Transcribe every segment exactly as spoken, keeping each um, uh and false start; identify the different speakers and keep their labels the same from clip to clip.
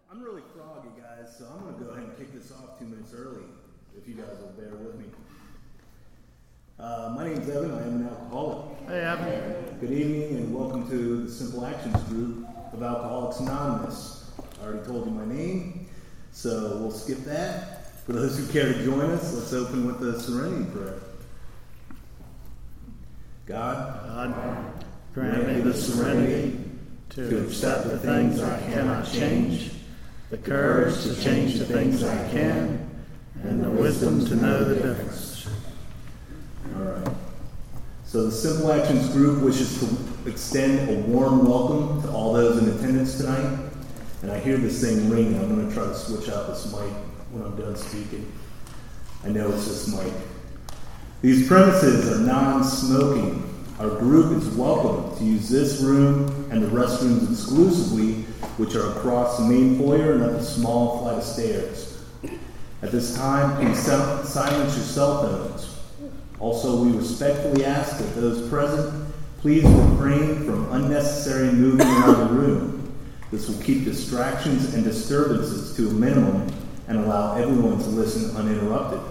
Speaker 1: I'm really froggy, guys, so I'm going to go ahead and kick this off two minutes early, if you guys will bear with me. Uh, my name's Evan. I am an alcoholic.
Speaker 2: Hey, Evan.
Speaker 1: Good evening, and welcome to the Simple Actions group of Alcoholics Anonymous. I already told you my name, so we'll skip that. For those who care to join us, let's open with the Serenity Prayer. God,
Speaker 2: God, grant me the serenity to accept the things I cannot change, the courage to change the things I can, and the wisdom to know the difference.
Speaker 1: All right. So the Simple Actions group wishes to extend a warm welcome to all those in attendance tonight. And I hear this thing ringing. I'm going to try to switch out this mic when I'm done speaking. I know it's this mic. These premises are non-smoking. Our group is welcome to use this room and the restrooms exclusively, which are across the main foyer and up a small flight of stairs. At this time, please silence your cell phones. Also, we respectfully ask that those present please refrain from unnecessary moving around the room. This will keep distractions and disturbances to a minimum and allow everyone to listen uninterrupted.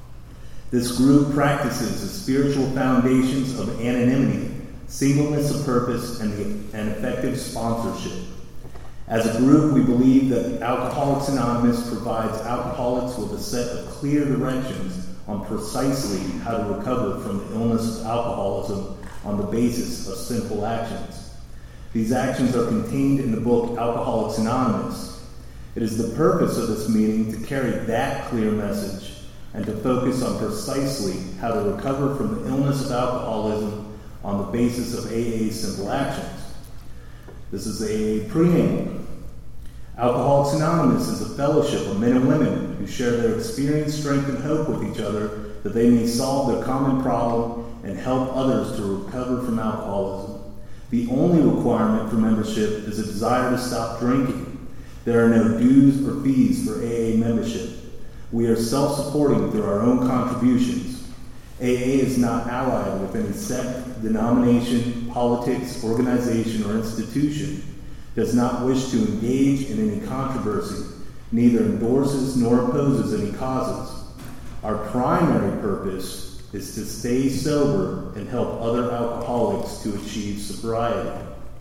Speaker 1: This group practices the spiritual foundations of anonymity, singleness of purpose, and, the, and effective sponsorship. As a group, we believe that Alcoholics Anonymous provides alcoholics with a set of clear directions on precisely how to recover from the illness of alcoholism on the basis of simple actions. These actions are contained in the book Alcoholics Anonymous. It is the purpose of this meeting to carry that clear message and to focus on precisely how to recover from the illness of alcoholism on the basis of A A's simple actions. This is a preamble. Alcoholics Anonymous is a fellowship of men and women who share their experience, strength, and hope with each other that they may solve their common problem and help others to recover from alcoholism. The only requirement for membership is a desire to stop drinking. There are no dues or fees for A A membership. We are self-supporting through our own contributions. A A is not allied with any sect, denomination, politics, organization, or institution, does not wish to engage in any controversy, neither endorses nor opposes any causes. Our primary purpose is to stay sober and help other alcoholics to achieve sobriety.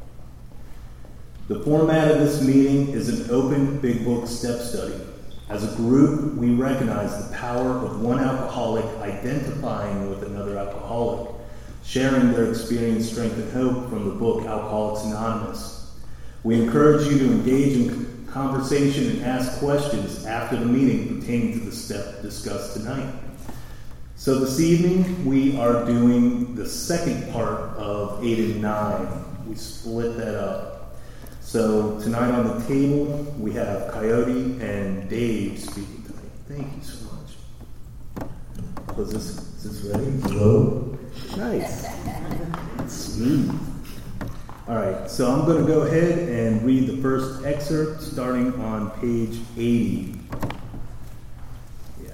Speaker 1: The format of this meeting is an open Big Book step study. As a group, we recognize the power of one alcoholic identifying with another alcoholic, sharing their experience, strength, and hope from the book Alcoholics Anonymous. We encourage you to engage in conversation and ask questions after the meeting pertaining to the step discussed tonight. So this evening, we are doing the second part of eight and nine. We split that up. So tonight on the table, we have Coyote and Dave speaking tonight. Thank you so much. Was this, is this ready? Hello? Nice. Smooth. All right, so I'm going to go ahead and read the first excerpt starting on page eighty. Yeah.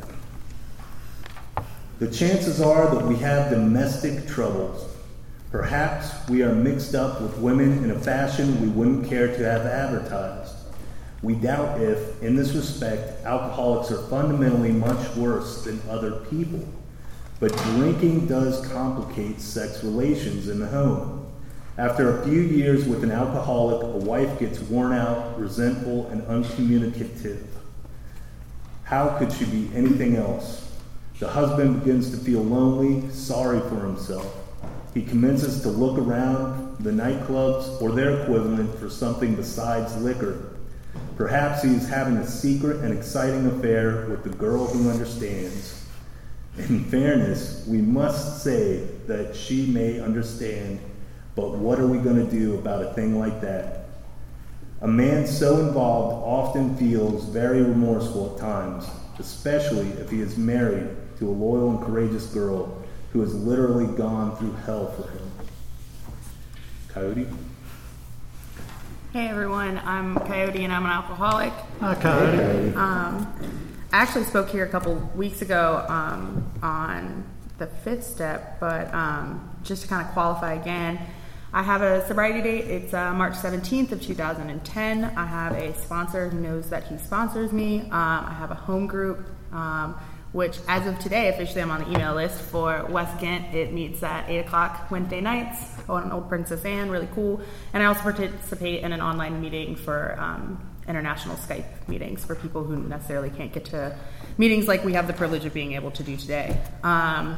Speaker 1: The chances are that we have domestic troubles. Perhaps we are mixed up with women in a fashion we wouldn't care to have advertised. We doubt if, in this respect, alcoholics are fundamentally much worse than other people. But drinking does complicate sex relations in the home. After a few years with an alcoholic, a wife gets worn out, resentful, and uncommunicative. How could she be anything else? The husband begins to feel lonely, sorry for himself. He commences to look around the nightclubs or their equivalent for something besides liquor. Perhaps he is having a secret and exciting affair with the girl who understands. In fairness, we must say that she may understand, but what are we going to do about a thing like that? A man so involved often feels very remorseful at times, especially if he is married to a loyal and courageous girl who has literally gone through hell for him. Coyote?
Speaker 3: Hey everyone, I'm Coyote and I'm an alcoholic.
Speaker 2: Hi, Coyote.
Speaker 1: Hey, Coyote.
Speaker 3: Um, I actually spoke here a couple weeks ago um, on the fifth step, but um, just to kind of qualify again, I have a sobriety date. It's uh, March seventeenth of two thousand ten. I have a sponsor who knows that he sponsors me. Um, I have a home group, um, which as of today, officially I'm on the email list for West Ghent. It meets at eight o'clock Wednesday nights on Old Princess Anne, really cool. And I also participate in an online meeting for um, international Skype meetings for people who necessarily can't get to meetings like we have the privilege of being able to do today. Um,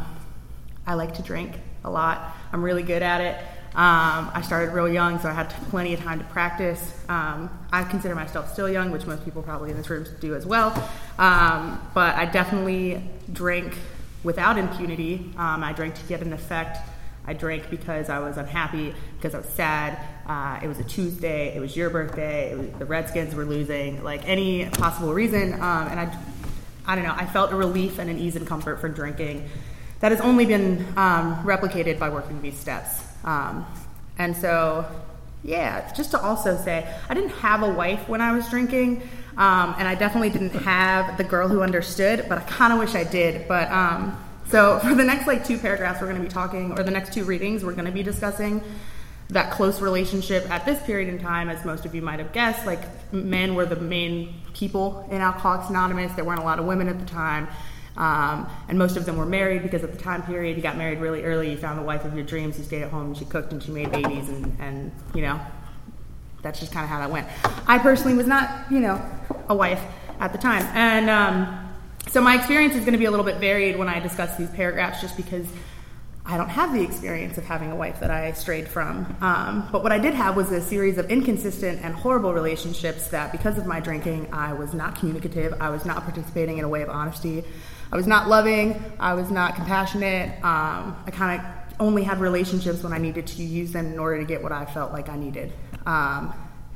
Speaker 3: I like to drink a lot. I'm really good at it. Um, I started real young, so I had plenty of time to practice. Um, I consider myself still young, which most people probably in this room do as well. Um, but I definitely drink without impunity. Um, I drank to get an effect. I drank because I was unhappy, because I was sad. Uh, it was a Tuesday. It was your birthday. It was, the Redskins were losing. Like any possible reason. Um, and I, I don't know. I felt a relief and an ease and comfort for drinking that has only been um, replicated by working these steps. Um, and so, yeah, just to also say, I didn't have a wife when I was drinking, um, and I definitely didn't have the girl who understood, but I kind of wish I did. But um, so for the next like two paragraphs, we're going to be talking, or the next two readings, we're going to be discussing that close relationship at this period in time. As most of you might have guessed, like men were the main people in Alcoholics Anonymous. There weren't a lot of women at the time. Um, and most of them were married, because at the time period, you got married really early, you found the wife of your dreams, you stayed at home, she cooked and she made babies, and, and you know, that's just kind of how that went. I personally was not, you know, a wife at the time. And um, so my experience is going to be a little bit varied when I discuss these paragraphs, just because I don't have the experience of having a wife that I strayed from. Um, but what I did have was a series of inconsistent and horrible relationships that, because of my drinking, I was not communicative, I was not participating in a way of honesty, I was not loving, I was not compassionate. Um, I kind of only had relationships when I needed to use them in order to get what I felt like I needed. Um,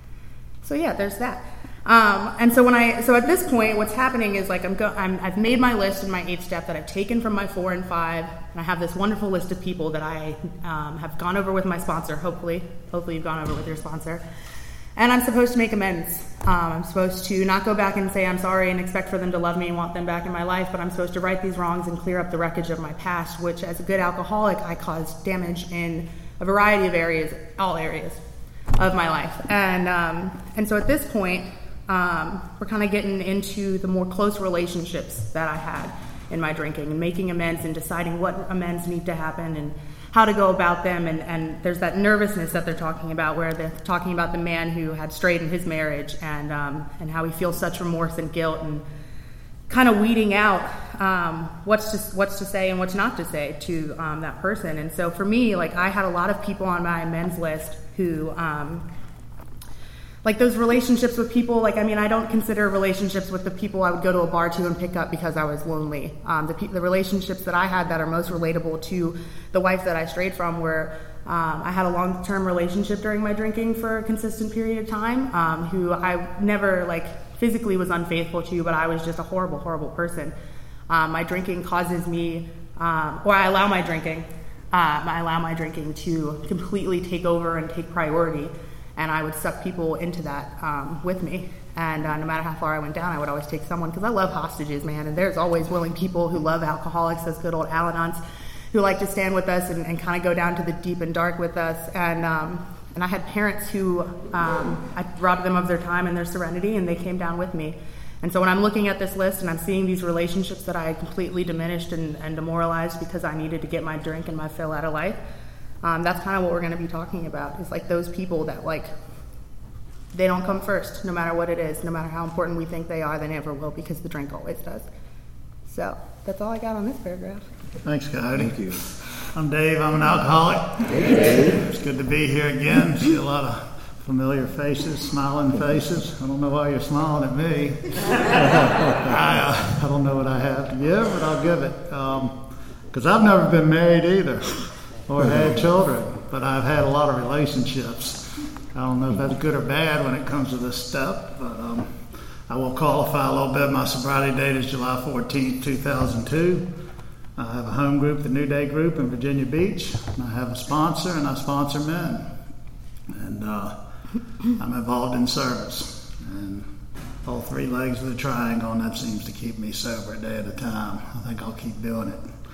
Speaker 3: so yeah, there's that. Um, and so when I, so at this point, what's happening is like I'm, go, I'm, I've made my list in my eight step that I've taken from my four and five, and I have this wonderful list of people that I um, have gone over with my sponsor. Hopefully, hopefully you've gone over with your sponsor. And I'm supposed to make amends. Um, I'm supposed to not go back and say I'm sorry and expect for them to love me and want them back in my life, but I'm supposed to right these wrongs and clear up the wreckage of my past, which as a good alcoholic, I caused damage in a variety of areas, all areas of my life. And um, and so at this point, um, we're kind of getting into the more close relationships that I had in my drinking and making amends and deciding what amends need to happen and how to go about them, and, and there's that nervousness that they're talking about, where they're talking about the man who had strayed in his marriage, and um, and how he feels such remorse and guilt, and kind of weeding out um, what's to what's to say and what's not to say to um, that person. And so for me, like I had a lot of people on my amends list who, um, like those relationships with people, like I mean, I don't consider relationships with the people I would go to a bar to and pick up because I was lonely. Um, the, the relationships that I had that are most relatable to the wife that I strayed from were, um, I had a long-term relationship during my drinking for a consistent period of time, um, who I never like physically was unfaithful to, but I was just a horrible, horrible person. Um, my drinking causes me, um, or I allow my drinking, um, I allow my drinking to completely take over and take priority. And I would suck people into that um, with me. And uh, no matter how far I went down, I would always take someone, because I love hostages, man. And there's always willing people who love alcoholics, those good old Al-Anons, who like to stand with us and, and kind of go down to the deep and dark with us. And um, and I had parents who, um, I robbed them of their time and their serenity, and they came down with me. And so when I'm looking at this list and I'm seeing these relationships that I completely diminished and, and demoralized because I needed to get my drink and my fill out of life, Um, that's kind of what we're going to be talking about, is like those people that like, they don't come first, no matter what it is, no matter how important we think they are, they never will, because the drink always does. So that's all I got on this paragraph.
Speaker 2: Thanks, Coyote.
Speaker 1: Thank you.
Speaker 2: I'm Dave. I'm an alcoholic. Hey, Dave. It's good to be here again. See a lot of familiar faces, smiling faces. I don't know why you're smiling at me. I, uh, I don't know what I have to give, but I'll give it. Because um, I've never been married either, or had children, but I've had a lot of relationships. I don't know if that's good or bad when it comes to this stuff, but um, I will qualify a little bit. My sobriety date is July fourteenth, two thousand two. I have a home group, the New Day Group in Virginia Beach. I have a sponsor, and I sponsor men. And uh, I'm involved in service. And all three legs of the triangle, and that seems to keep me sober a day at a time. I think I'll keep doing it.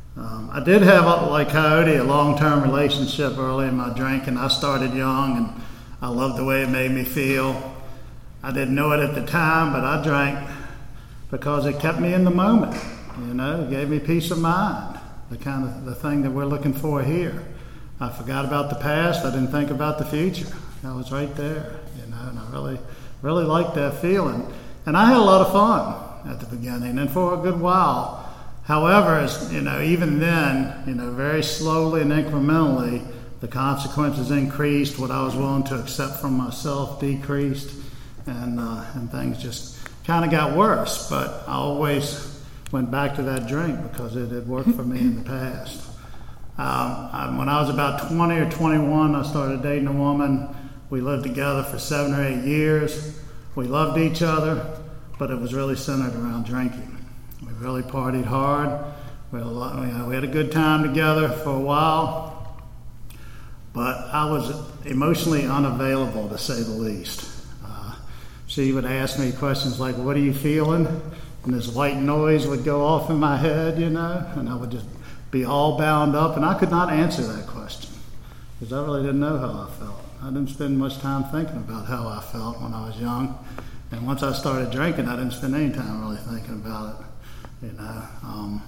Speaker 2: Um, I did have, like Coyote, a long-term relationship early in my drinking. I started young, and I loved the way it made me feel. I didn't know it at the time, but I drank because it kept me in the moment. You know, it gave me peace of mind, the kind of the thing that we're looking for here. I forgot about the past. I didn't think about the future. I was right there, you know, and I really, really liked that feeling. And I had a lot of fun at the beginning and for a good while. However, as, you know, even then, you know, very slowly and incrementally, the consequences increased. What I was willing to accept from myself decreased, and uh, and things just kind of got worse. But I always went back to that drink because it had worked for me in the past. Um, I, when I was about twenty or twenty-one, I started dating a woman. We lived together for seven or eight years. We loved each other, but it was really centered around drinking. We really partied hard. We had a, lot, you know, we had a good time together for a while, but I was emotionally unavailable, to say the least. Uh, she would ask me questions like, "What are you feeling?" And this white noise would go off in my head, you know, and I would just be all bound up, and I could not answer that question because I really didn't know how I felt. I didn't spend much time thinking about how I felt when I was young, and once I started drinking, I didn't spend any time really thinking about it, you know. Um,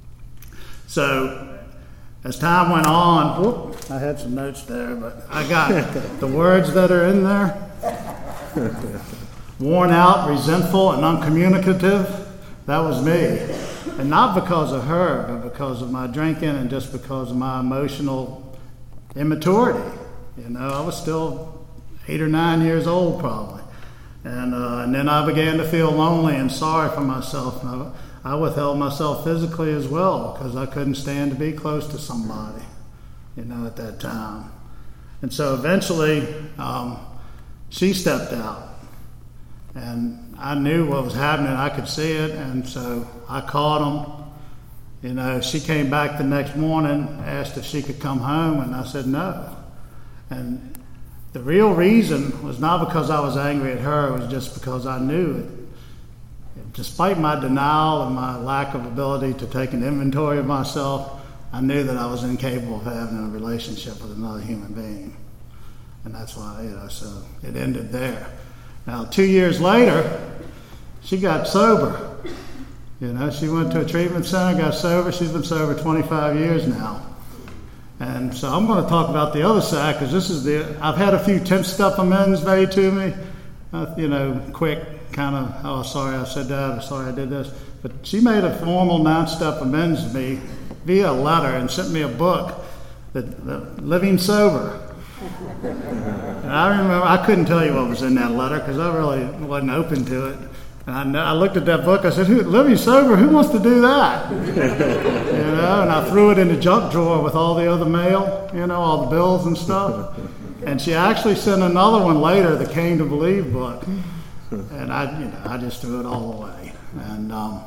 Speaker 2: so as time went on, whoop, I had some notes there, but I got the words that are in there. Worn out, resentful, and uncommunicative. That was me. And not because of her, but because of my drinking and just because of my emotional immaturity. You know, I was still eight or nine years old probably. And, uh, and then I began to feel lonely and sorry for myself. And I, I withheld myself physically as well because I couldn't stand to be close to somebody, you know, at that time. And so eventually um, she stepped out. And I knew what was happening. I could see it, and so I caught him. You know, she came back the next morning, asked if she could come home, and I said no. And the real reason was not because I was angry at her, it was just because I knew it. Despite my denial and my lack of ability to take an inventory of myself, I knew that I was incapable of having a relationship with another human being. And that's why, you know, so it ended there. Now, two years later, she got sober. You know, she went to a treatment center, got sober. She's been sober twenty-five years now. And so I'm going to talk about the other side because this is the, I've had a few tenth-step amends made to me. Uh, you know, quick kind of, oh, sorry I said that, or sorry I did this. But she made a formal nine-step amends to me via a letter and sent me a book, that, that Living Sober. And I remember, I couldn't tell you what was in that letter because I really wasn't open to it. And I, I looked at that book, I said, who, Living Sober, who wants to do that? You know, and I threw it in the junk drawer with all the other mail, you know, all the bills and stuff. And she actually sent another one later, the Came to Believe book. And I, you know, I just threw it all away. And um,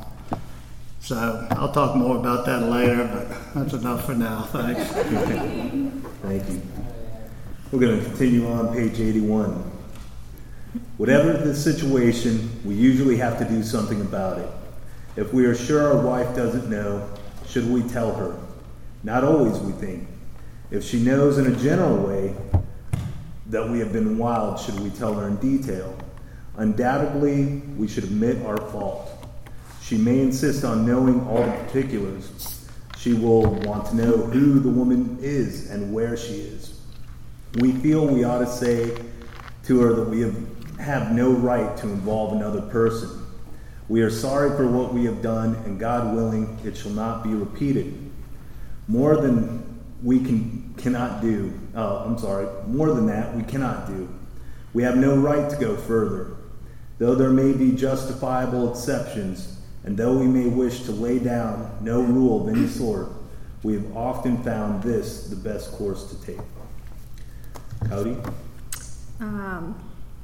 Speaker 2: so I'll talk more about that later, but that's enough for now. Thanks.
Speaker 1: Thank you. We're going to continue on page eighty-one. Whatever the situation, we usually have to do something about it. If we are sure our wife doesn't know, should we tell her? Not always, we think. If she knows in a general way that we have been wild, should we tell her in detail? Undoubtedly, we should admit our fault. She may insist on knowing all the particulars. She will want to know who the woman is and where she is. We feel we ought to say to her that we have, have no right to involve another person. We are sorry for what we have done, and God willing, it shall not be repeated. More than we can cannot do. Uh, I'm sorry. More than that, we cannot do. We have no right to go further. Though there may be justifiable exceptions, and though we may wish to lay down no rule of any sort, we have often found this the best course to take. Cody?
Speaker 3: Um,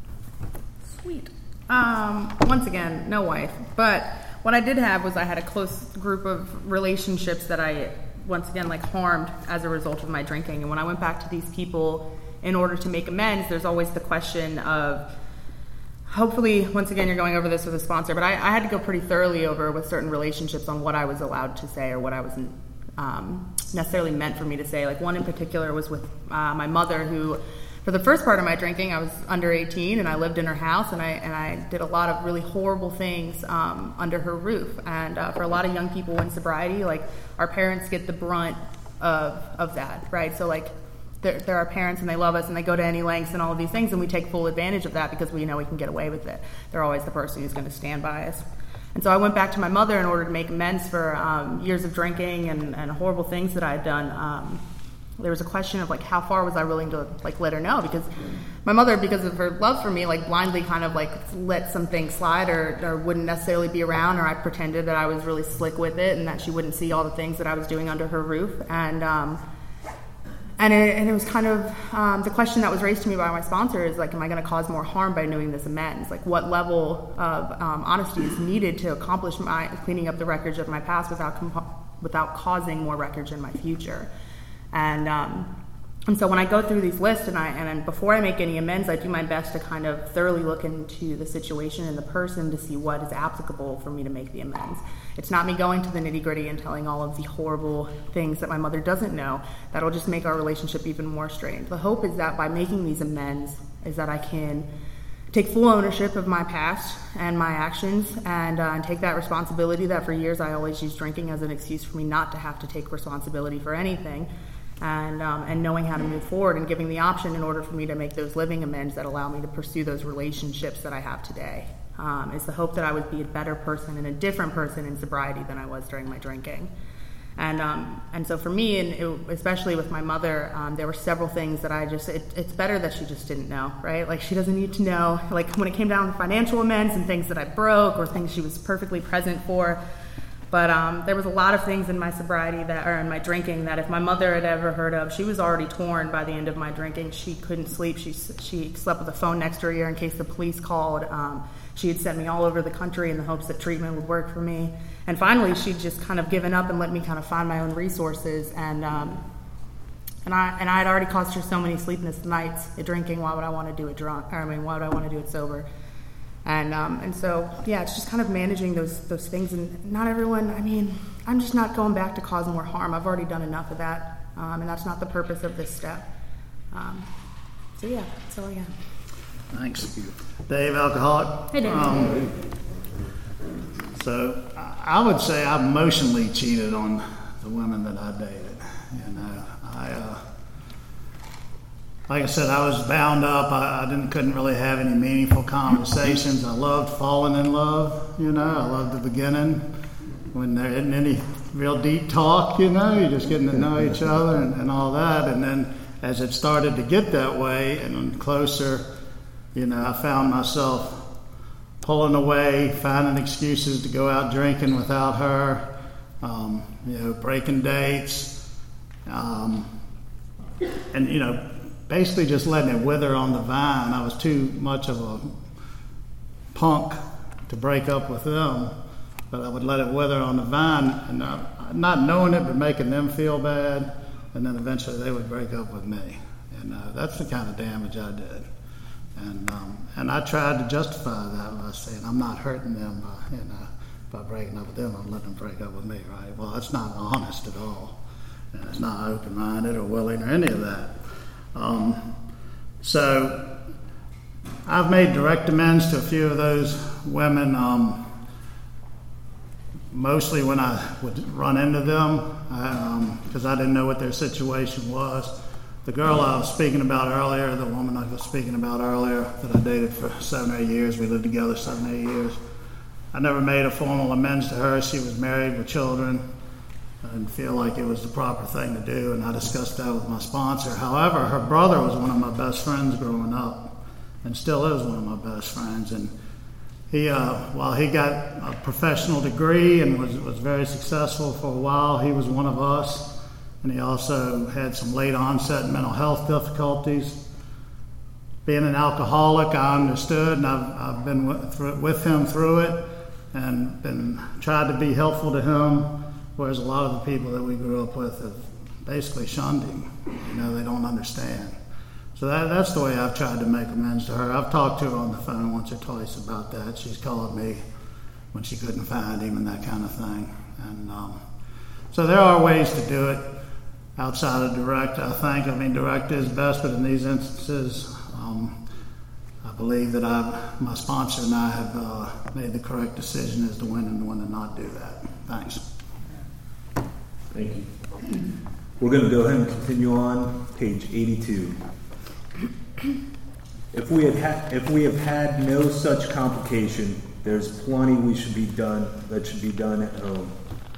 Speaker 3: sweet. Um, once again, no wife. But what I did have was I had a close group of relationships that I, once again, like harmed as a result of my drinking. And when I went back to these people in order to make amends, there's always the question of, hopefully, once again, you're going over this with a sponsor, but I, I had to go pretty thoroughly over with certain relationships on what I was allowed to say or what I wasn't um, necessarily meant for me to say. Like one in particular was with uh, my mother, who for the first part of my drinking, I was under eighteen and I lived in her house, and I and I did a lot of really horrible things um, under her roof. And uh, for a lot of young people in sobriety, like our parents get the brunt of of that, right? So like they're, they're our parents and they love us and they go to any lengths and all of these things, and we take full advantage of that because we know we can get away with it. They're always the person who's going to stand by us. And so I went back to my mother in order to make amends for um, years of drinking and, and horrible things that I had done. Um, there was a question of like how far was I willing to like let her know, because my mother, because of her love for me, like blindly kind of like let some things slide, or, or wouldn't necessarily be around, or I pretended that I was really slick with it and that she wouldn't see all the things that I was doing under her roof. And um, and it, and it was kind of um, the question that was raised to me by my sponsor is like, am I going to cause more harm by doing this amends? Like what level of um, honesty is needed to accomplish my cleaning up the wreckage of my past without comp- without causing more wreckage in my future? And um, and so when I go through these lists and I and before I make any amends, I do my best to kind of thoroughly look into the situation and the person to see what is applicable for me to make the amends. It's not me going to the nitty gritty and telling all of the horrible things that my mother doesn't know. That'll just make our relationship even more strained. The hope is that by making these amends is that I can take full ownership of my past and my actions, and, uh, and take that responsibility that for years I always used drinking as an excuse for me not to have to take responsibility for anything. And um, and knowing how to move forward and giving the option in order for me to make those living amends that allow me to pursue those relationships that I have today. Um, is the hope that I would be a better person and a different person in sobriety than I was during my drinking. And um, and so for me, and it, especially with my mother, um, there were several things that I just, it, it's better that she just didn't know, right? Like she doesn't need to know, like when it came down to financial amends and things that I broke or things she was perfectly present for. But um, there was a lot of things in my sobriety that, or in my drinking, that if my mother had ever heard of, she was already torn by the end of my drinking. She couldn't sleep. She she slept with a phone next to her ear in case the police called. Um, she had sent me all over the country in the hopes that treatment would work for me. And finally, she'd just kind of given up and let me kind of find my own resources. And um, and I and I had already caused her so many sleepless nights at drinking. Why would I want to do it drunk? Or I mean, why would I want to do it sober? And um, and so, yeah, it's just kind of managing those those things. And not everyone, I mean, I'm just not going back to cause more harm. I've already done enough of that. Um, and that's not the purpose of this step. Um, so, yeah, that's all I got.
Speaker 2: Thanks. Dave, alcoholic.
Speaker 3: Hey, Dave.
Speaker 2: Um, so I would say I've emotionally cheated on the women that I dated. You know, I... Uh, Like I said, I was bound up. I, I didn't, couldn't really have any meaningful conversations. I loved falling in love, you know. I loved the beginning when there isn't any real deep talk, you know. You're just getting to know each other and, and all that. And then as it started to get that way and closer, you know, I found myself pulling away, finding excuses to go out drinking without her, um, you know, breaking dates, um, and, you know, basically just letting it wither on the vine. I was too much of a punk to break up with them, but I would let it wither on the vine, and uh, not knowing it, but making them feel bad, and then eventually they would break up with me. And uh, that's the kind of damage I did. And um, and I tried to justify that by saying I'm not hurting them by, you know, by breaking up with them. I'm letting them break up with me, right? Well, that's not honest at all. And it's not open-minded or willing or any of that. Um, so I've made direct amends to a few of those women, um, mostly when I would run into them, because um, I didn't know what their situation was. The girl I was speaking about earlier, the woman I was speaking about earlier that I dated for seven or eight years, we lived together seven or eight years, I never made a formal amends to her. She was married with children. I didn't feel like it was the proper thing to do, and I discussed that with my sponsor. However, her brother was one of my best friends growing up, and still is one of my best friends. And he, uh, while he got a professional degree and was, was very successful for a while, he was one of us, and he also had some late onset mental health difficulties. Being an alcoholic, I understood, and I've, I've been with, with him through it, and been tried to be helpful to him. Whereas a lot of the people that we grew up with have basically shunned him. You know, they don't understand. So that, that's the way I've tried to make amends to her. I've talked to her on the phone once or twice about that. She's called me when she couldn't find him and that kind of thing. And um, so there are ways to do it outside of direct, I think. I mean, direct is best, but in these instances, um, I believe that I've, my sponsor and I have uh, made the correct decision as to when and when to not do that. Thanks.
Speaker 1: Thank you. We're going to go ahead and continue on, page eighty-two. If we, had ha- if we have had no such complication, there's plenty we should be done that should be done at home.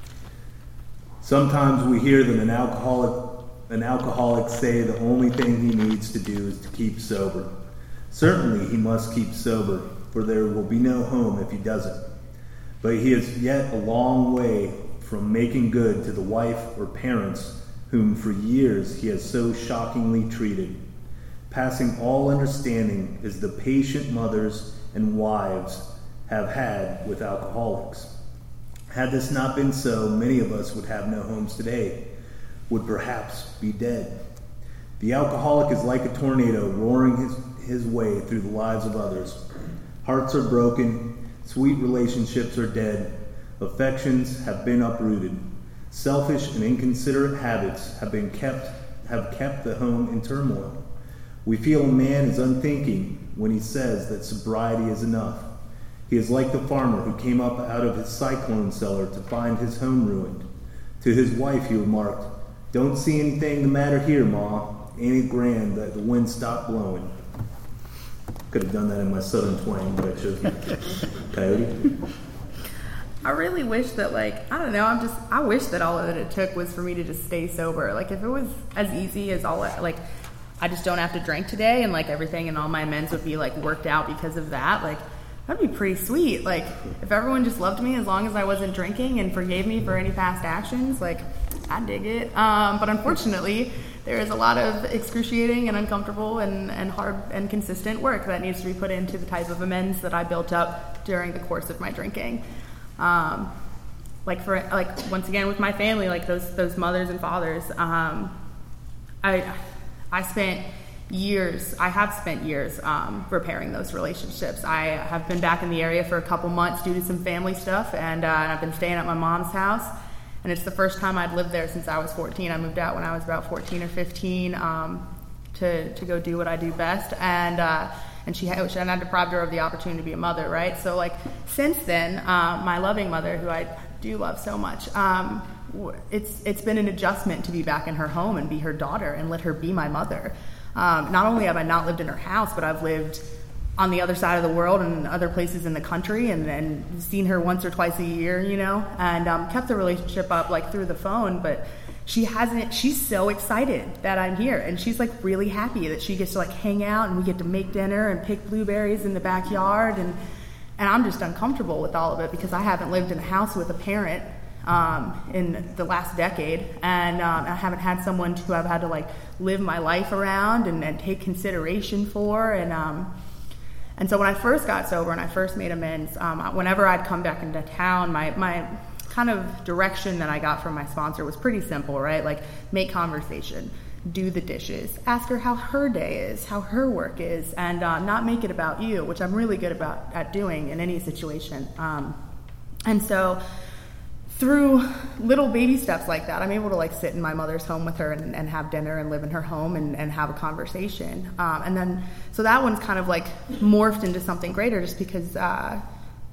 Speaker 1: Sometimes we hear that an alcoholic, an alcoholic say the only thing he needs to do is to keep sober. Certainly he must keep sober, for there will be no home if he doesn't. But he is yet a long way from making good to the wife or parents whom for years he has so shockingly treated. Passing all understanding is the patient mothers and wives have had with alcoholics. Had this not been so, many of us would have no homes today, would perhaps be dead. The alcoholic is like a tornado roaring his, his way through the lives of others. Hearts are broken, sweet relationships are dead, affections have been uprooted. Selfish and inconsiderate habits have been kept have kept the home in turmoil. We feel a man is unthinking when he says that sobriety is enough. He is like the farmer who came up out of his cyclone cellar to find his home ruined. To his wife he remarked, "Don't see anything the matter here, Ma. Ain't it grand that the wind stopped blowing?" Could have done that in my southern twang, but I chose Coyote.
Speaker 3: I really wish that, like, I don't know, I'm just, I wish that all that it took was for me to just stay sober. Like, if it was as easy as all, like, I just don't have to drink today and, like, everything and all my amends would be, like, worked out because of that, like, that'd be pretty sweet. Like, if everyone just loved me as long as I wasn't drinking and forgave me for any past actions, like, I dig it. Um, but unfortunately, there is a lot of excruciating and uncomfortable and, and hard and consistent work that needs to be put into the type of amends that I built up during the course of my drinking. Um, like for like once again with my family, like those those mothers and fathers, um, I I spent years. I have spent years um, repairing those relationships. I have been back in the area for a couple months due to some family stuff, and, uh, and I've been staying at my mom's house. And it's the first time I'd lived there since I was fourteen. I moved out when I was about fourteen or fifteen um, to to go do what I do best, and. Uh, And she had, and I deprived her of the opportunity to be a mother, right? So, like, since then, um, my loving mother, who I do love so much, um, it's it's been an adjustment to be back in her home and be her daughter and let her be my mother. Um, not only have I not lived in her house, but I've lived on the other side of the world and other places in the country and, and seen her once or twice a year, you know, and um, kept the relationship up, like, through the phone, but she hasn't, she's so excited that I'm here, and she's like really happy that she gets to like hang out and we get to make dinner and pick blueberries in the backyard, and and I'm just uncomfortable with all of it because I haven't lived in a house with a parent um, in the last decade, and um, I haven't had someone who I've had to like live my life around and, and take consideration for, and um, and so when I first got sober and I first made amends, um, whenever I'd come back into town, my my kind of direction that I got from my sponsor was pretty simple, right? Like, make conversation, do the dishes, ask her how her day is, how her work is, and uh, not make it about you, which I'm really good about at doing in any situation. Um, and so through little baby steps like that, I'm able to like sit in my mother's home with her and, and have dinner and live in her home and, and have a conversation. Um, and then, so that one's kind of like morphed into something greater just because uh,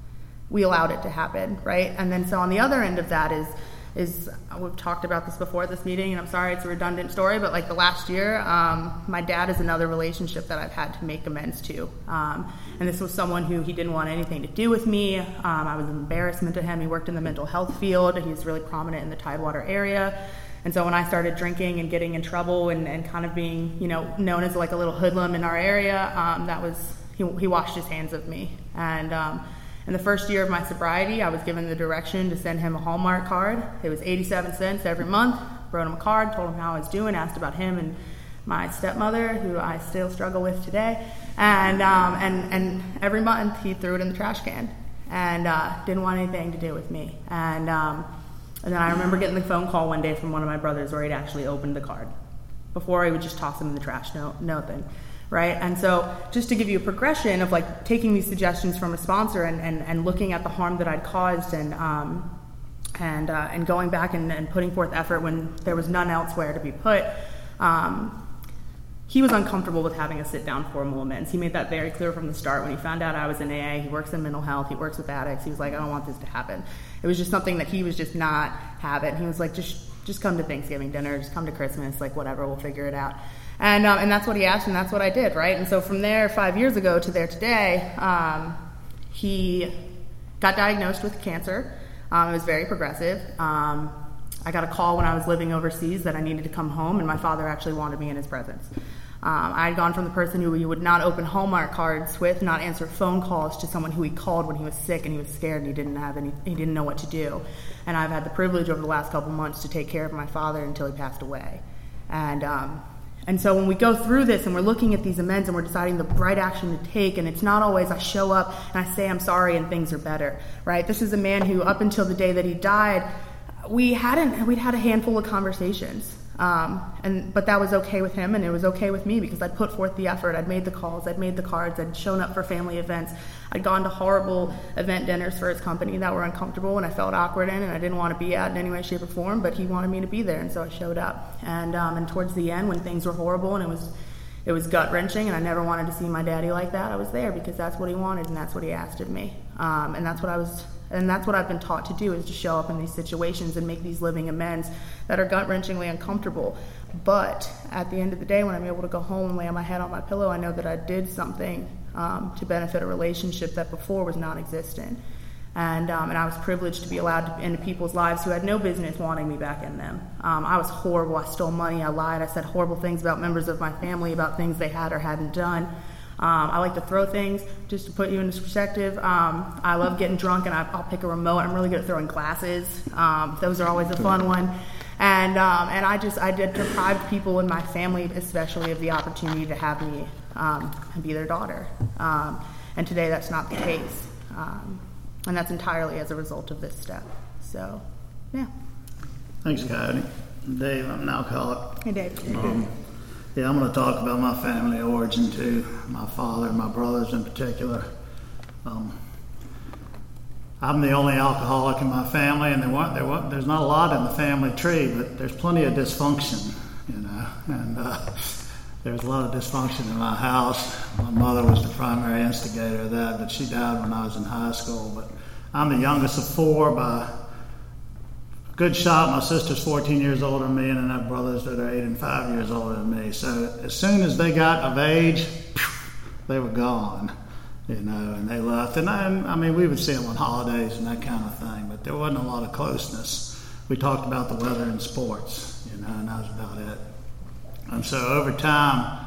Speaker 3: we allowed it to happen, right? And then so on the other end of that is, is we've talked about this before this meeting, and I'm sorry it's a redundant story, but like the last year, um, my dad is another relationship that I've had to make amends to. Um, and this was someone who he didn't want anything to do with me. Um, I was an embarrassment to him. He worked in the mental health field. He was really prominent in the Tidewater area. And so when I started drinking and getting in trouble and, and kind of being, you know, known as like a little hoodlum in our area, um, that was, he, he washed his hands of me. And, um, in the first year of my sobriety, I was given the direction to send him a Hallmark card. It was eighty-seven cents every month. Wrote him a card, told him how I was doing, asked about him and my stepmother, who I still struggle with today. And um, and and every month he threw it in the trash can and uh, didn't want anything to do with me. And um, and then I remember getting the phone call one day from one of my brothers where he'd actually opened the card. Before, he would just toss them in the trash, no, nothing. Right? And so just to give you a progression of like taking these suggestions from a sponsor and, and, and looking at the harm that I'd caused and um, and uh, and going back and, and putting forth effort when there was none elsewhere to be put. Um, he was uncomfortable with having a sit-down formal amends. He made that very clear from the start. When he found out I was in A A, he works in mental health, he works with addicts, he was like, I don't want this to happen. It was just something that he was just not having. He was like, just just come to Thanksgiving dinner, just come to Christmas, like whatever, we'll figure it out. And um, and that's what he asked, and that's what I did, right? And so from there, five years ago to there today, um, he got diagnosed with cancer. Um, it was very progressive. Um, I got a call when I was living overseas that I needed to come home, and my father actually wanted me in his presence. Um, I had gone from the person who he would not open Hallmark cards with, not answer phone calls, to someone who he called when he was sick and he was scared and he didn't have any, he didn't know what to do. And I've had the privilege over the last couple months to take care of my father until he passed away. And um, and so when we go through this and we're looking at these amends and we're deciding the right action to take, and it's not always I show up and I say I'm sorry and things are better, right? This is a man who, up until the day that he died, we hadn't we'd had a handful of conversations. Um, and but that was okay with him, and it was okay with me because I'd put forth the effort. I'd made the calls, I'd made the cards, I'd shown up for family events. I'd gone to horrible event dinners for his company that were uncomfortable and I felt awkward in, and I didn't want to be at in any way, shape, or form. But he wanted me to be there, and so I showed up. And um, and towards the end, when things were horrible and it was it was gut wrenching, and I never wanted to see my daddy like that, I was there because that's what he wanted and that's what he asked of me. Um, and that's what I was. And that's what I've been taught to do, is to show up in these situations and make these living amends that are gut-wrenchingly uncomfortable. But at the end of the day, when I'm able to go home and lay my head on my pillow, I know that I did something um, to benefit a relationship that before was non-existent. And um, and I was privileged to be allowed to, into people's lives who had no business wanting me back in them. Um, I was horrible. I stole money. I lied. I said horrible things about members of my family, about things they had or hadn't done. Um, I like to throw things, just to put you into perspective. Um, I love getting drunk, and I, I'll pick a remote. I'm really good at throwing glasses. Um, those are always a fun one. And um, and I just I did deprived people in my family, especially, of the opportunity to have me um, be their daughter. Um, and today that's not the case, um, and that's entirely as a result of this step. So, yeah.
Speaker 2: Thanks, Coyote. Dave, I'm an alcoholic.
Speaker 3: Hey, Dave.
Speaker 2: Um, Yeah, I'm going to talk about my family origin too, my father and my brothers in particular. Um, I'm the only alcoholic in my family, and there weren't, there weren't, there's not a lot in the family tree, but there's plenty of dysfunction, you know. And uh, there's a lot of dysfunction in my house. My mother was the primary instigator of that, but she died when I was in high school. But I'm the youngest of four by good shot. My sister's fourteen years older than me, and I have brothers that are eight and five years older than me. So as soon as they got of age, they were gone, you know, and they left. And I, I mean, we would see them on holidays and that kind of thing, but there wasn't a lot of closeness. We talked about the weather and sports, you know, and that was about it. And so over time,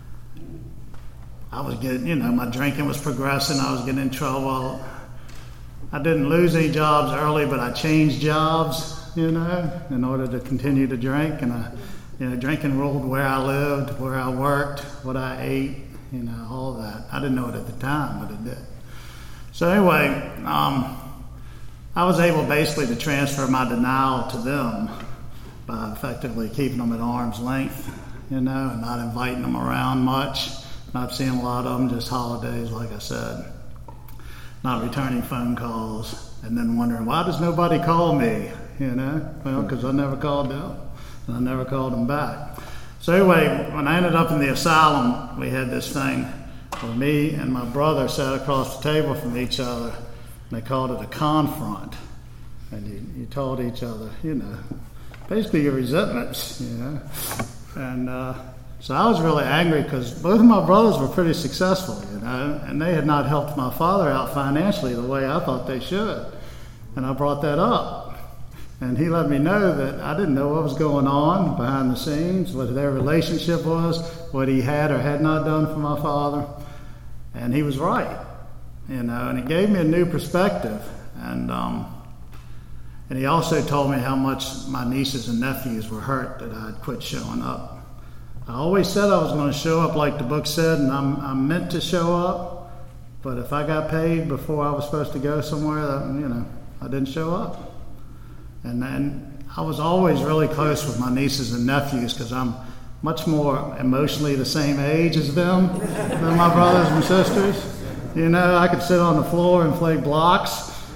Speaker 2: I was getting, you know, my drinking was progressing. I was getting in trouble. I didn't lose any jobs early, but I changed jobs, you know, in order to continue to drink. And I, you know, drinking ruled where I lived, where I worked, what I ate, you know, all that. I didn't know it at the time, but it did. So anyway, um, I was able basically to transfer my denial to them by effectively keeping them at arm's length, you know, and not inviting them around much, not seeing a lot of them, just holidays, like I said, not returning phone calls, and then wondering, why does nobody call me, you know? Well, because I never called them, and I never called them back. So anyway, when I ended up in the asylum, we had this thing where me and my brother sat across the table from each other, and they called it a confront. And you, you told each other, you know, basically your resentments, you know. And uh, so I was really angry because both of my brothers were pretty successful, you know, and they had not helped my father out financially the way I thought they should. And I brought that up. And he let me know that I didn't know what was going on behind the scenes, what their relationship was, what he had or had not done for my father. And he was right, you know, and it gave me a new perspective. And um, and he also told me how much my nieces and nephews were hurt that I had quit showing up. I always said I was going to show up like the book said, and I'm, I'm meant to show up. But if I got paid before I was supposed to go somewhere, that, you know, I didn't show up. And then I was always really close with my nieces and nephews because I'm much more emotionally the same age as them than my brothers and sisters. You know, I could sit on the floor and play blocks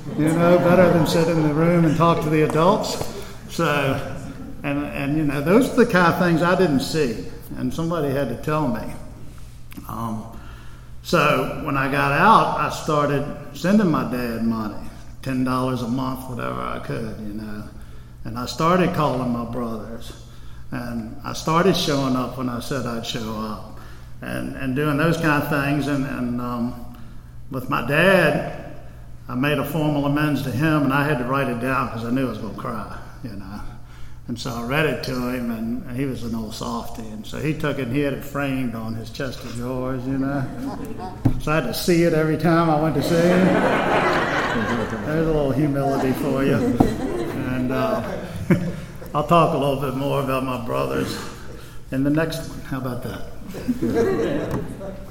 Speaker 2: you know, better than sit in the room and talk to the adults. So, and, and you know, those are the kind of things I didn't see, and somebody had to tell me. Um, so when I got out, I started sending my dad money, ten dollars a month, whatever I could, you know. And I started calling my brothers. And I started showing up when I said I'd show up. And, and doing those kind of things. And, and um, with my dad, I made a formal amends to him, and I had to write it down because I knew I was going to cry, you know. And so I read it to him, and, and he was an old softy. And so he took it and he had it framed on his chest of drawers, you know. So I had to see it every time I went to see him. There's a little humility for you. And uh, I'll talk a little bit more about my brothers in the next one. How about that?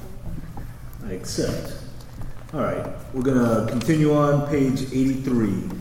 Speaker 1: I accept. All right, we're going to continue on page eighty-three.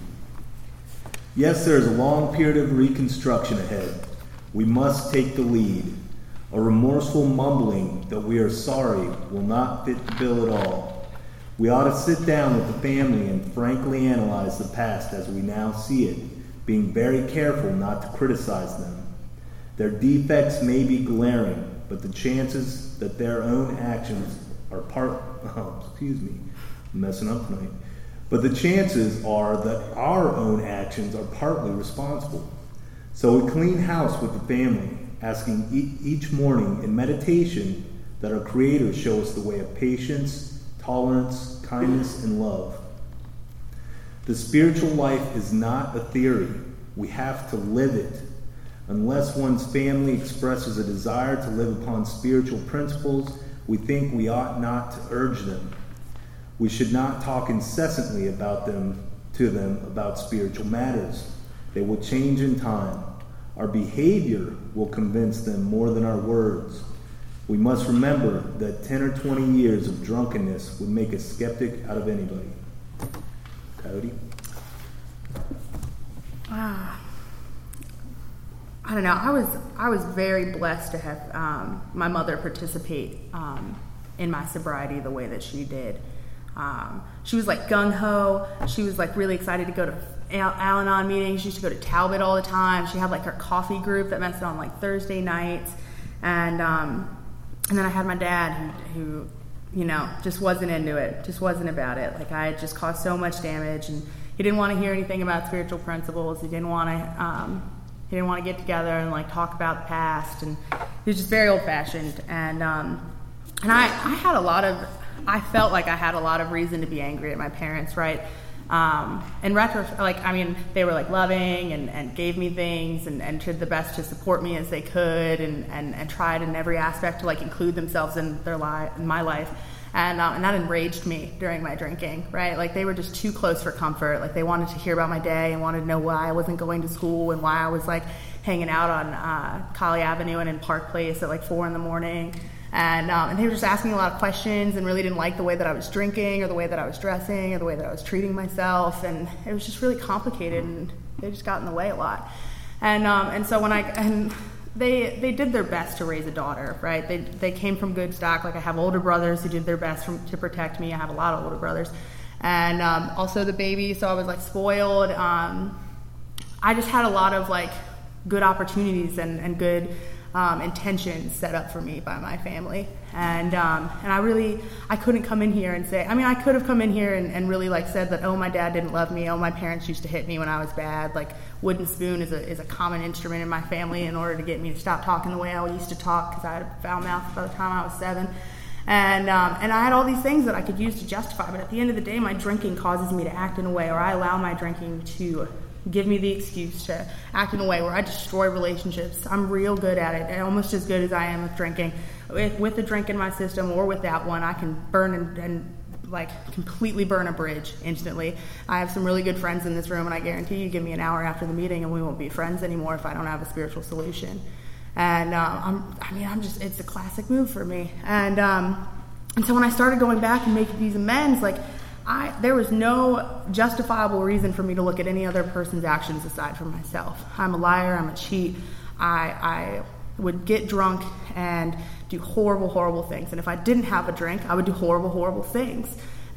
Speaker 1: Yes, there is a long period of reconstruction ahead. We must take the lead. A remorseful mumbling that we are sorry will not fit the bill at all. We ought to sit down with the family and frankly analyze the past as we now see it, being very careful not to criticize them. Their defects may be glaring, but the chances that their own actions are part, oh, excuse me, I'm messing up tonight. But the chances are that our own actions are partly responsible. So we clean house with the family, asking e- each morning in meditation that our Creator show us the way of patience, tolerance, kindness, and love. The spiritual life is not a theory. We have to live it. Unless one's family expresses a desire to live upon spiritual principles, we think we ought not to urge them. We should not talk incessantly about them to them about spiritual matters. They will change in time. Our behavior will convince them more than our words. We must remember that ten or twenty years of drunkenness would make a skeptic out of anybody. Coyote?
Speaker 3: Ah. I don't know. I was I was very blessed to have um, my mother participate um, in my sobriety the way that she did. Um, she was like gung-ho. She was like really excited to go to Al- Al-Anon meetings. She used to go to Talbot all the time. She had like her coffee group that met on like Thursday nights. And um, and then I had my dad who, who, you know, just wasn't into it, just wasn't about it. Like I had just caused so much damage, and he didn't want to hear anything about spiritual principles. He didn't want to, um, he didn't want to get together and like talk about the past. And he was just very old-fashioned. And um, and I, I had a lot of, I felt like I had a lot of reason to be angry at my parents, right? Um, in retrospect, like, I mean, they were like loving and, and gave me things and, and did the best to support me as they could, and, and, and tried in every aspect to like include themselves in their life, in my life. And, um, and that enraged me during my drinking, right? Like they were just too close for comfort. Like they wanted to hear about my day and wanted to know why I wasn't going to school and why I was like hanging out on, uh, Colley Avenue and in Park Place at like four in the morning. And, um, and they were just asking a lot of questions and really didn't like the way that I was drinking or the way that I was dressing or the way that I was treating myself. And it was just really complicated, and they just got in the way a lot. And um, and so when I, and they they did their best to raise a daughter, right? They they came from good stock. Like I have older brothers who did their best from, to protect me. I have a lot of older brothers. And um, also the baby, so I was like spoiled. Um, I just had a lot of like good opportunities and, and good Um, intentions set up for me by my family, and um, and I really I couldn't come in here and say, I mean I could have come in here and, and really like said that, oh, my dad didn't love me, oh, my parents used to hit me when I was bad. Like wooden spoon is a is a common instrument in my family in order to get me to stop talking the way I used to talk, because I had a foul mouth by the time I was seven, and um, and I had all these things that I could use to justify. But at the end of the day, my drinking causes me to act in a way, or I allow my drinking to give me the excuse to act in a way where I destroy relationships. I'm real good at it, and almost as good as I am with drinking. With, with the drink in my system or without one, I can burn and, and like completely burn a bridge instantly. I have some really good friends in this room, and I guarantee you give me an hour after the meeting and we won't be friends anymore if I don't have a spiritual solution. And uh, I'm, I mean, I'm just, it's a classic move for me. And um, and so when I started going back and making these amends, like, I, there was no justifiable reason for me to look at any other person's actions aside from myself. I'm a liar, I'm a cheat, I, I would get drunk and do horrible, horrible things. And if I didn't have a drink, I would do horrible, horrible things.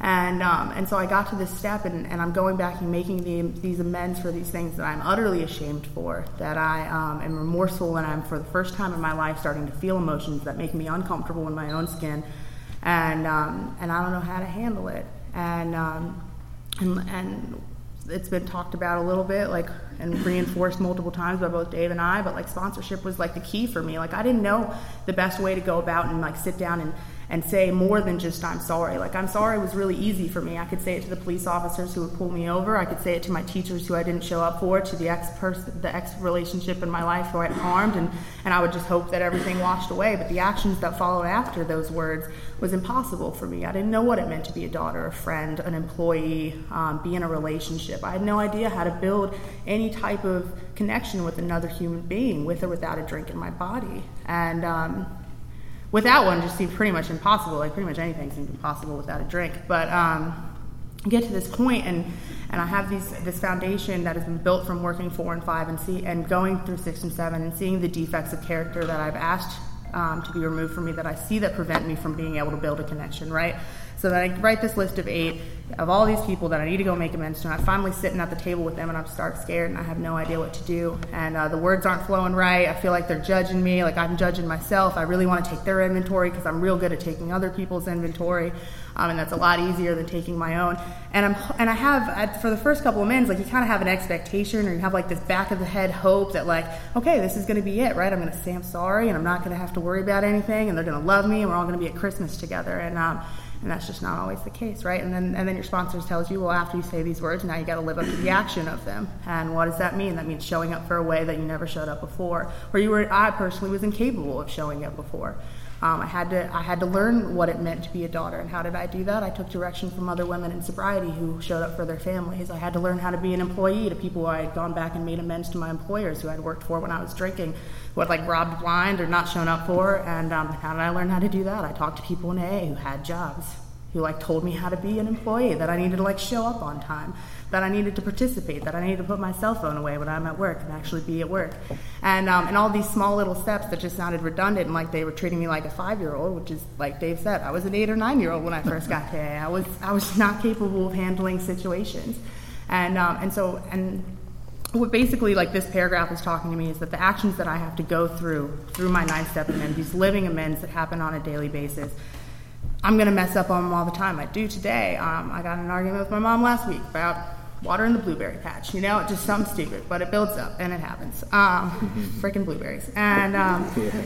Speaker 3: And um, and so I got to this step, and, and I'm going back and making the, these amends for these things that I'm utterly ashamed for, that I um, am remorseful, and I'm for the first time in my life starting to feel emotions that make me uncomfortable in my own skin, and um, and I don't know how to handle it. And um, and and it's been talked about a little bit, like, and reinforced multiple times by both Dave and I, but like sponsorship was like the key for me. Like I didn't know the best way to go about and like sit down and and say more than just I'm sorry. Like I'm sorry was really easy for me. I could say it to the police officers who would pull me over. I could say it to my teachers who I didn't show up for, to the ex person, the ex relationship in my life who I had harmed, and, and I would just hope that everything washed away. But the actions that followed after those words was impossible for me. I didn't know what it meant to be a daughter, a friend, an employee, um, be in a relationship. I had no idea how to build any type of connection with another human being, with or without a drink in my body. And um, without one just seemed pretty much impossible. Like pretty much anything seemed impossible without a drink. But um, I get to this point, and and I have these this foundation that has been built from working four and five, and see and going through six and seven, and seeing the defects of character that I've asked um, to be removed from me, that I see that prevent me from being able to build a connection. Right. So that I write this list of eight of all these people that I need to go make amends to. And I'm finally sitting at the table with them, and I'm stark scared, and I have no idea what to do. And uh, the words aren't flowing right. I feel like they're judging me, like I'm judging myself. I really want to take their inventory because I'm real good at taking other people's inventory, um, and that's a lot easier than taking my own. And I'm and I have for the first couple of amends, like you kind of have an expectation, or you have like this back of the head hope that like, okay, this is going to be it, right? I'm going to say I'm sorry, and I'm not going to have to worry about anything, and they're going to love me, and we're all going to be at Christmas together. And um, And that's just not always the case, right? And then and then your sponsor tells you, well, after you say these words, now you got to live up to the action of them. And what does that mean? That means showing up for a way that you never showed up before, or you were. I personally was incapable of showing up before. Um, I had to I had to learn what it meant to be a daughter. And how did I do that? I took direction from other women in sobriety who showed up for their families. I had to learn how to be an employee to people who I had gone back and made amends to my employers who I'd worked for when I was drinking, who had like robbed blind or not shown up for. And um, how did I learn how to do that? I talked to people in A A who had jobs, who like told me how to be an employee, that I needed to like show up on time, that I needed to participate, that I needed to put my cell phone away when I'm at work and actually be at work. And um, and all these small little steps that just sounded redundant, and like they were treating me like a five-year-old, which is like Dave said, I was an eight or nine-year-old when I first got to A A. I was I was not capable of handling situations. And um, and so and what basically like this paragraph is talking to me is that the actions that I have to go through through my nine-step amends, these living amends that happen on a daily basis, I'm going to mess up on them all the time. I do today. Um, I got in an argument with my mom last week about water in the blueberry patch. You know, just something stupid, but it builds up, and it happens. Um, freaking blueberries. And um,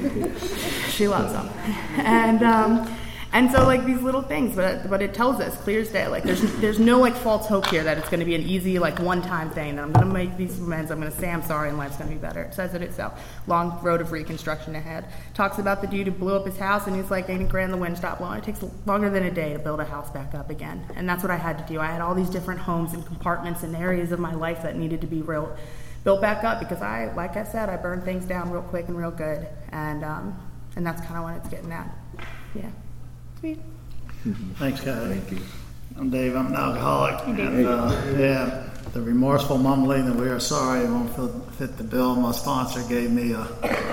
Speaker 3: she loves them. And um, and so, like, these little things, but but it tells us clear as day. Like, there's there's no, like, false hope here that it's going to be an easy, like, one-time thing, that I'm going to make these amends, I'm going to say I'm sorry, and life's going to be better. It says it itself. Long road of reconstruction ahead. Talks about the dude who blew up his house, and he's like, ain't it grand the wind stopped blowing? It takes longer than a day to build a house back up again. And that's what I had to do. I had all these different homes and compartments and areas of my life that needed to be real, built back up, because I, like I said, I burned things down real quick and real good. And um, and that's kind of what it's getting at. Yeah. Sweet.
Speaker 2: Thanks, Kylie.
Speaker 1: Thank you.
Speaker 2: I'm Dave. I'm an alcoholic.
Speaker 3: Hey, Dave.
Speaker 2: And, uh, yeah, the remorseful mumbling that we are sorry won't fit, fit the bill. My sponsor gave me a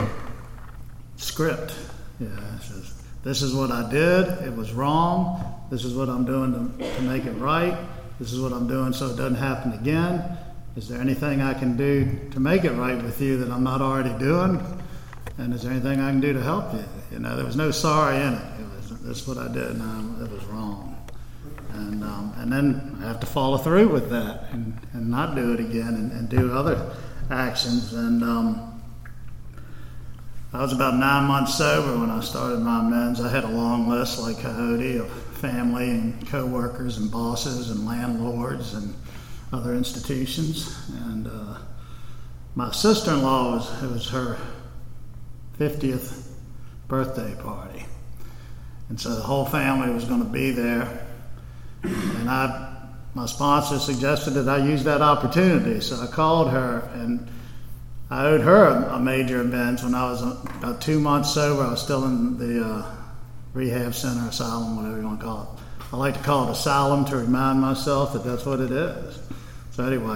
Speaker 2: script. Yeah, it says, this is what I did. It was wrong. This is what I'm doing to, to make it right. This is what I'm doing so it doesn't happen again. Is there anything I can do to make it right with you that I'm not already doing? And is there anything I can do to help you? You know, there was no sorry in it. It was, this is what I did, and um, it was wrong. And um, and then I have to follow through with that and, and not do it again, and, and do other actions. And um, I was about nine months sober when I started my amends. I had a long list, like Coyote, of family and co-workers and bosses and landlords and other institutions. And uh, my sister-in-law, was, it was her fiftieth birthday party. And so the whole family was going to be there. And I, my sponsor suggested that I use that opportunity. So I called her, and I owed her a major amends. When I was about two months sober, I was still in the uh, rehab center, asylum, whatever you want to call it. I like to call it asylum to remind myself that that's what it is. So anyway,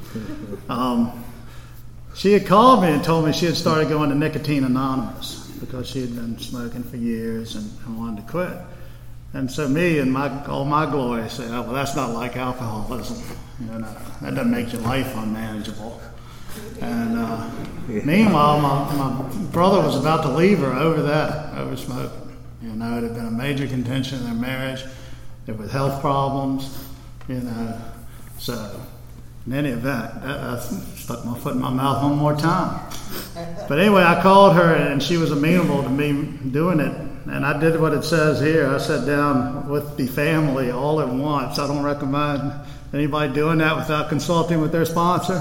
Speaker 2: um, she had called me and told me she had started going to Nicotine Anonymous because she had been smoking for years and, and wanted to quit. and so me and my all my glory say, oh, well, that's not like alcoholism. You know, that doesn't make your life unmanageable. And uh, meanwhile, my, my brother was about to leave her over that, over smoking. You know, it had been a major contention in their marriage. There were health problems, you know. So, in any event, I stuck my foot in my mouth one more time. But anyway, I called her, and she was amenable to me doing it. And I did what it says here. I sat down with the family all at once. I don't recommend anybody doing that without consulting with their sponsor.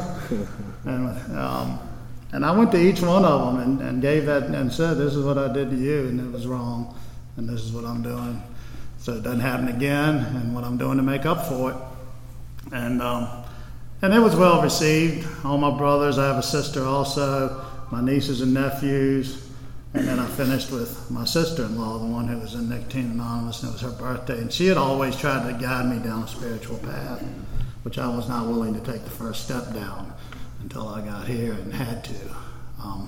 Speaker 2: And, um, and I went to each one of them and, and gave that and said, this is what I did to you, and it was wrong, and this is what I'm doing so it doesn't happen again, and what I'm doing to make up for it. And um, and it was well received. All my brothers, I have a sister also, my nieces and nephews, and then I finished with my sister-in-law, the one who was in Nicotine Anonymous, and it was her birthday, and she had always tried to guide me down a spiritual path, which I was not willing to take the first step down until I got here and had to. Um,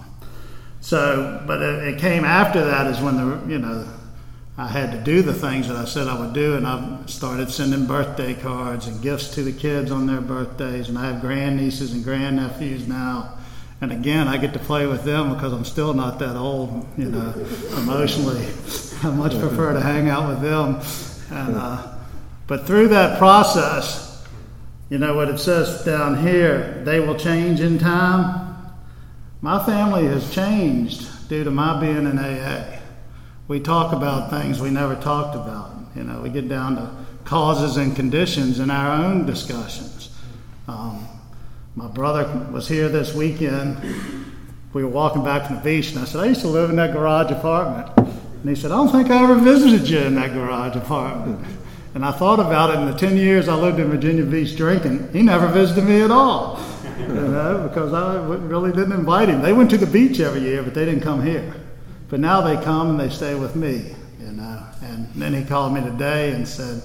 Speaker 2: so, but it, it came after that is when the, you know, I had to do the things that I said I would do, and I started sending birthday cards and gifts to the kids on their birthdays, and I have grandnieces and grandnephews now. And again, I get to play with them because I'm still not that old, you know, emotionally. I much prefer to hang out with them. And uh, but through that process, you know what it says down here, they will change in time. My family has changed due to my being in A A. We talk about things we never talked about. You know, we get down to causes and conditions in our own discussions. Um, my brother was here this weekend. We were walking back from the beach, and I said, I used to live in that garage apartment. And he said, I don't think I ever visited you in that garage apartment. And I thought about it in the ten years I lived in Virginia Beach drinking. He never visited me at all, you know, because I really didn't invite him. They went to the beach every year, but they didn't come here. But now they come and they stay with me, you know. And then he called me today and said,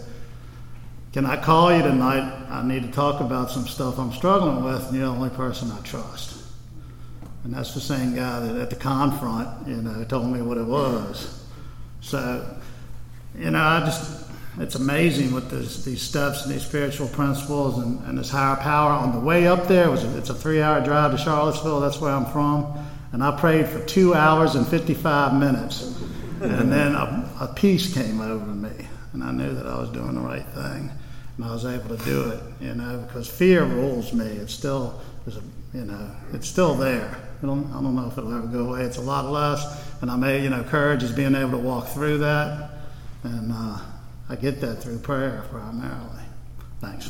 Speaker 2: can I call you tonight? I need to talk about some stuff I'm struggling with, and you're the only person I trust. And that's the same guy that at the Confront, you know, told me what it was. So, you know, I just, it's amazing what this, these steps and these spiritual principles and, and this higher power. On the way up there, it was a, it's a three-hour drive to Charlottesville. That's where I'm from. And I prayed for two hours and fifty-five minutes. And then a, a peace came over me. And I knew that I was doing the right thing. And I was able to do it, you know, because fear rules me. It's still, there's a, you know, it's still there. I don't, I don't know if it'll ever go away. It's a lot less. And I may, you know, courage is being able to walk through that. And uh, I get that through prayer primarily. Thanks.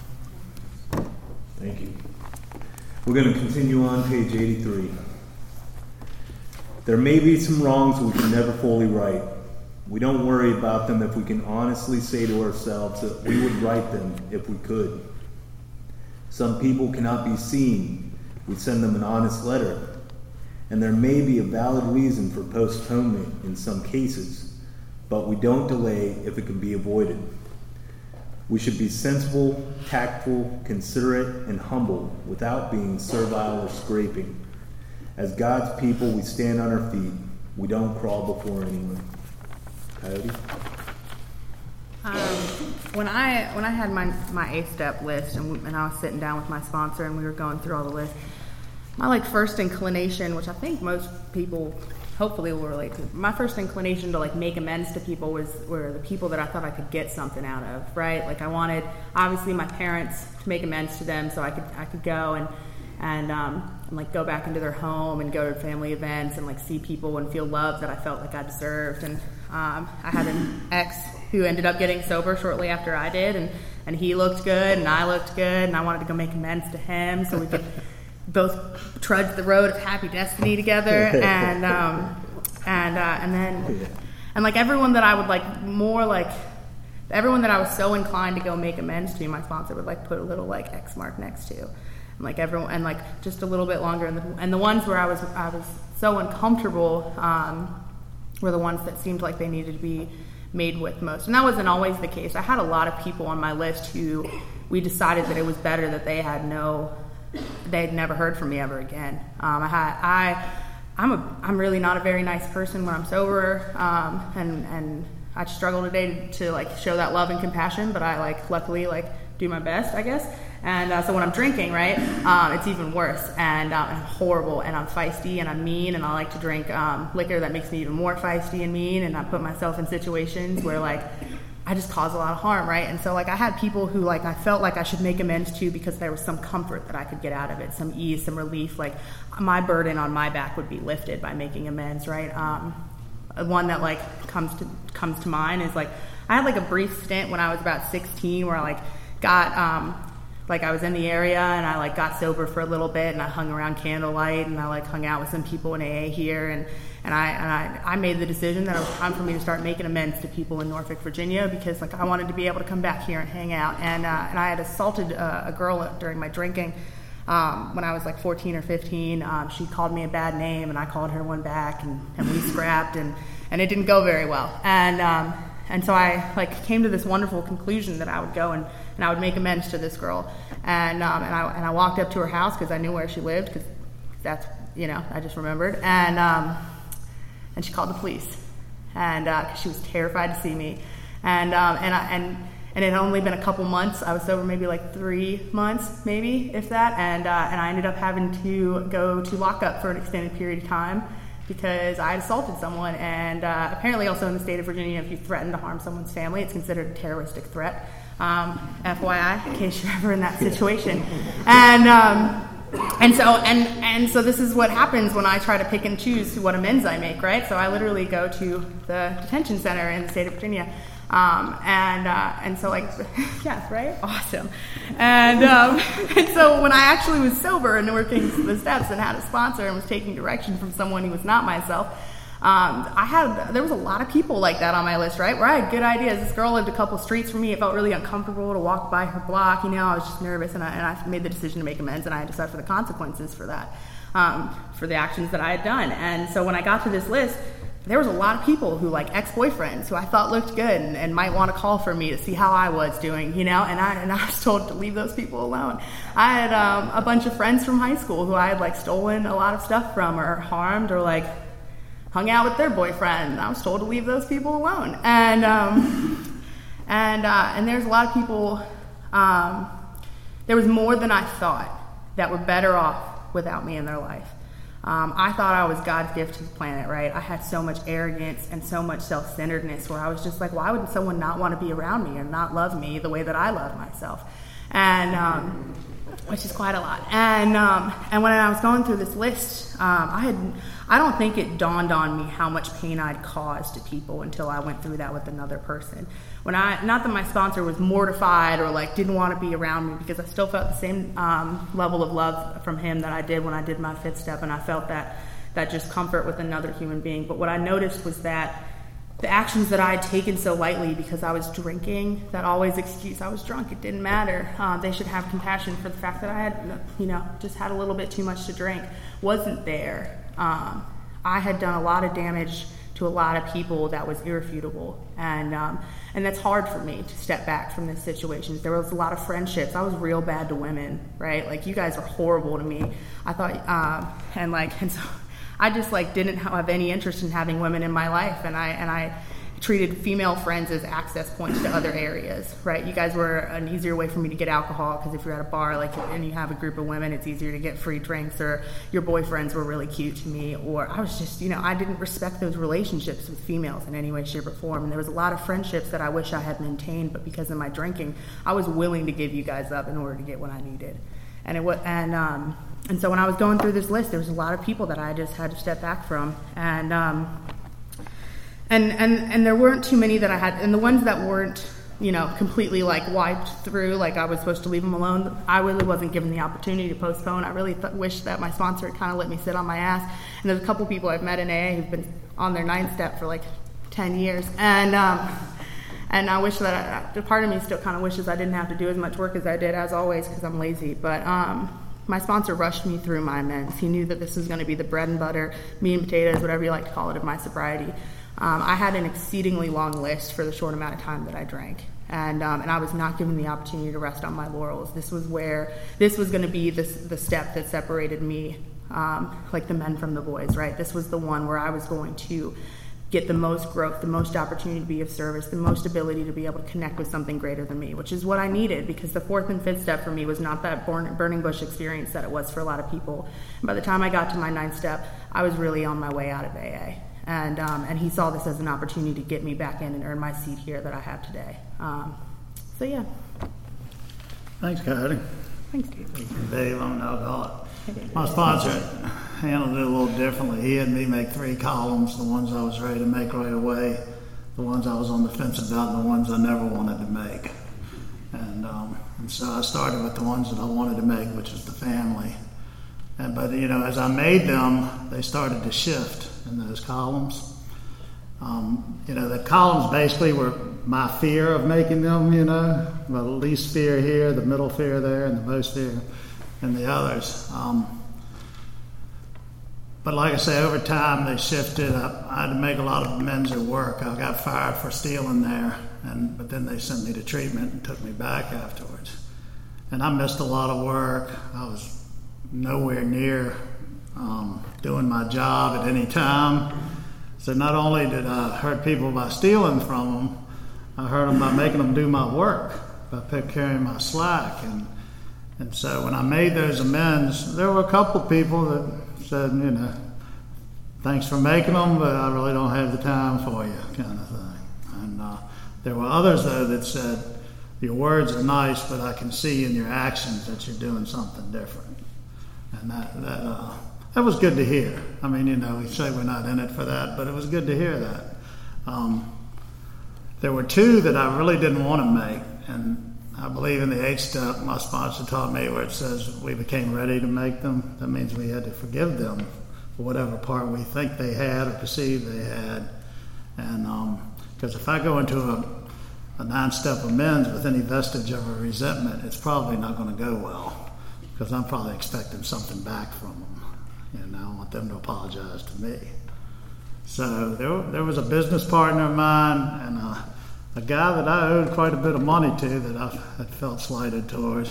Speaker 1: Thank you. We're going to continue on page eighty-three. There may be some wrongs we can never fully right. We don't worry about them if we can honestly say to ourselves that we would right them if we could. Some people cannot be seen. We send them an honest letter. And there may be a valid reason for postponement in some cases, but we don't delay if it can be avoided. We should be sensible, tactful, considerate, and humble without being servile or scraping. As God's people, we stand on our feet. We don't crawl before anyone. Coyote?
Speaker 3: Um, when I when I had my my eight step list and, we, and I was sitting down with my sponsor and we were going through all the lists, my like first inclination, which I think most people hopefully will relate to, my first inclination to like make amends to people was were the people that I thought I could get something out of, right? Like I wanted obviously my parents to make amends to them so I could I could go and and um and like go back into their home and go to family events and like see people and feel love that I felt like I deserved. And um, I had an ex who ended up getting sober shortly after I did, and, and he looked good and I looked good, and I wanted to go make amends to him so we could both trudge the road of happy destiny together. And um, and uh, and then and like everyone that I would like more like everyone that I was so inclined to go make amends to, my sponsor would like put a little like X mark next to. And like everyone, and like just a little bit longer, and the, and the ones where I was I was so uncomfortable um, were the ones that seemed like they needed to be made with most, and that wasn't always the case. I had a lot of people on my list who we decided that it was better that they had no, they'd never heard from me ever again. Um, I had I, I'm a I'm really not a very nice person when I'm sober, um, and and I struggle today to, to like show that love and compassion, but I like luckily like do my best, I guess. And uh, so when I'm drinking, right, um, it's even worse, and, uh, and I'm horrible, and I'm feisty, and I'm mean, and I like to drink um, liquor that makes me even more feisty and mean, and I put myself in situations where like I just cause a lot of harm, right? And so like I had people who like I felt like I should make amends to because there was some comfort that I could get out of it, some ease, some relief. Like my burden on my back would be lifted by making amends, right? Um, one that like comes to comes to mind is like I had like a brief stint when I was about sixteen where I like got um, like I was in the area and I like got sober for a little bit, and I hung around candlelight, and I like hung out with some people in A A here, and and I and I, I made the decision that it was time for me to start making amends to people in Norfolk, Virginia, because like I wanted to be able to come back here and hang out, and uh, and I had assaulted uh, a girl during my drinking um, when I was like fourteen or fifteen. Um, she called me a bad name, and I called her one back, and, and we scrapped, and and it didn't go very well, and um, and so I like came to this wonderful conclusion that I would go and and I would make amends to this girl. And um, and I and I walked up to her house because I knew where she lived, because that's, you know, I just remembered. And um, and she called the police, and uh, 'cause she was terrified to see me. And um, and I, and and it had only been a couple months. I was sober maybe like three months, maybe if that. And uh, and I ended up having to go to lockup for an extended period of time because I had assaulted someone. And uh, apparently, also in the state of Virginia, if you threaten to harm someone's family, it's considered a terroristic threat. Um, F Y I, in case you're ever in that situation. And um, and so and and so this is what happens when I try to pick and choose what amends I make, right? So I literally go to the detention center in the state of Virginia, um, and uh, and so like yes, right, awesome. And um, and so when I actually was sober and working the steps and had a sponsor and was taking direction from someone who was not myself. Um, I had, there was a lot of people like that on my list, right? Where I had good ideas. This girl lived a couple streets from me. It felt really uncomfortable to walk by her block. You know, I was just nervous, and I, and I made the decision to make amends, and I had to suffer the consequences for that, um, for the actions that I had done. And so when I got to this list, there was a lot of people who, like ex-boyfriends who I thought looked good and, and might want to call for me to see how I was doing, you know, and I and I was told to leave those people alone. I had um, a bunch of friends from high school who I had like stolen a lot of stuff from or harmed or like hung out with their boyfriend, and I was told to leave those people alone. And um, and uh, and there's a lot of people. Um, there was more than I thought that were better off without me in their life. Um, I thought I was God's gift to the planet, right? I had so much arrogance and so much self-centeredness where I was just like, why would someone not want to be around me and not love me the way that I love myself? And um, which is quite a lot. And um, and when I was going through this list, um, I had. I don't think it dawned on me how much pain I'd caused to people until I went through that with another person. When I, not that my sponsor was mortified or like didn't want to be around me, because I still felt the same um, level of love from him that I did when I did my fifth step, and I felt that that just comfort with another human being. But what I noticed was that the actions that I had taken so lightly because I was drinking, that always excuse, I was drunk, it didn't matter. Uh, they should have compassion for the fact that I had, you know, just had a little bit too much to drink, wasn't there. Um, I had done a lot of damage to a lot of people that was irrefutable, and um, and that's hard for me to step back from this situation. There was a lot of friendships. I was real bad to women, right? Like, you guys are horrible to me. I thought, um, and like, and so I just like didn't have any interest in having women in my life, and I and I treated female friends as access points to other areas, right? You guys were an easier way for me to get alcohol, because if you're at a bar like and you have a group of women, it's easier to get free drinks, or your boyfriends were really cute to me, or I was just, you know, I didn't respect those relationships with females in any way, shape, or form. And there was a lot of friendships that I wish I had maintained, but because of my drinking, I was willing to give you guys up in order to get what I needed. And it was, and um, and so when I was going through this list, there was a lot of people that I just had to step back from, and um, and and and there weren't too many that I had, and the ones that weren't, you know, completely like wiped through, like I was supposed to leave them alone, I really wasn't given the opportunity to postpone. I really th- wish that my sponsor had kind of let me sit on my ass. And there's a couple people I've met in A A who've been on their ninth step for like ten years, and um, and I wish that I, part of me still kind of wishes I didn't have to do as much work as I did, as always, because I'm lazy. But um, my sponsor rushed me through my amends. He knew that this was going to be the bread and butter, meat and potatoes, whatever you like to call it, of my sobriety. Um, I had an exceedingly long list for the short amount of time that I drank, and um, and I was not given the opportunity to rest on my laurels. This was where this was going to be this, the step that separated me, um, like the men from the boys, right? This was the one where I was going to get the most growth, the most opportunity to be of service, the most ability to be able to connect with something greater than me, which is what I needed, because the fourth and fifth step for me was not that burning bush experience that it was for a lot of people. And by the time I got to my ninth step, I was really on my way out of A A. And um, and he saw this as an opportunity to get me back in and earn my seat here that I have today. Um, so yeah.
Speaker 2: Thanks, Cody.
Speaker 3: Thanks, Dave.
Speaker 2: Dave, I'm an alcoholic. My sponsor handled it a little differently. He had me make three columns, the ones I was ready to make right away, the ones I was on the fence about, and the ones I never wanted to make. And, um, and so I started with the ones that I wanted to make, which is the family. And, but, you know, as I made them, they started to shift in those columns. Um, you know, the columns basically were my fear of making them, you know, the least fear here, the middle fear there, and the most fear in the others. Um, but like I say, over time they shifted. I, I had to make a lot of amends at work. I got fired for stealing there, and but then they sent me to treatment and took me back afterwards. And I missed a lot of work. I was nowhere near um, doing my job at any time. So not only did I hurt people by stealing from them, I hurt them by making them do my work, by carrying my slack. And and so when I made those amends, there were a couple people that said, you know, thanks for making them, but I really don't have the time for you, kind of thing. And uh, there were others, though, that said, your words are nice, but I can see in your actions that you're doing something different. And that that uh, that was good to hear. I mean, you know, we say we're not in it for that, but it was good to hear that. Um, there were two that I really didn't want to make, and I believe in the eighth step my sponsor taught me where it says we became ready to make them. That means we had to forgive them for whatever part we think they had or perceived they had. And because um, if I go into a, a nine-step amends with any vestige of a resentment, it's probably not going to go well, because I'm probably expecting something back from them. You know, I want them to apologize to me. So there, there was a business partner of mine and a, a guy that I owed quite a bit of money to that I had felt slighted towards.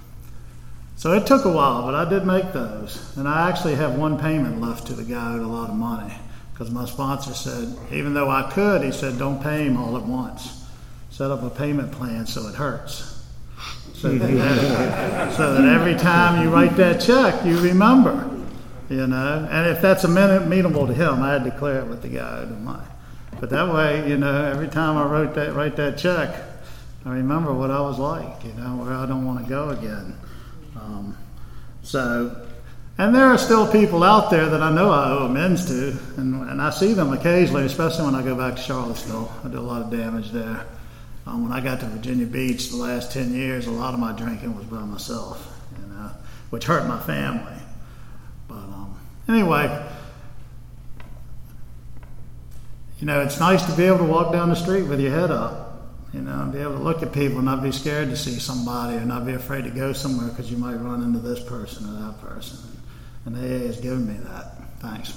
Speaker 2: So it took a while, but I did make those. And I actually have one payment left to the guy who owed a lot of money, because my sponsor said, even though I could, he said, don't pay him all at once. Set up a payment plan so it hurts. So that, so that every time you write that check, you remember. You know, and if that's amenable to him, I had to clear it with the guy who owed the money. But that way, you know, every time I wrote that, write that check, I remember what I was like, you know, where I don't want to go again. Um, so, and there are still people out there that I know I owe amends to, and, and I see them occasionally, especially when I go back to Charlottesville. I did a lot of damage there. Um, when I got to Virginia Beach the last ten years, a lot of my drinking was by myself, you know, which hurt my family. But um, anyway, you know, it's nice to be able to walk down the street with your head up, you know, and be able to look at people and not be scared to see somebody or not be afraid to go somewhere because you might run into this person or that person. And A A has given me that. Thanks.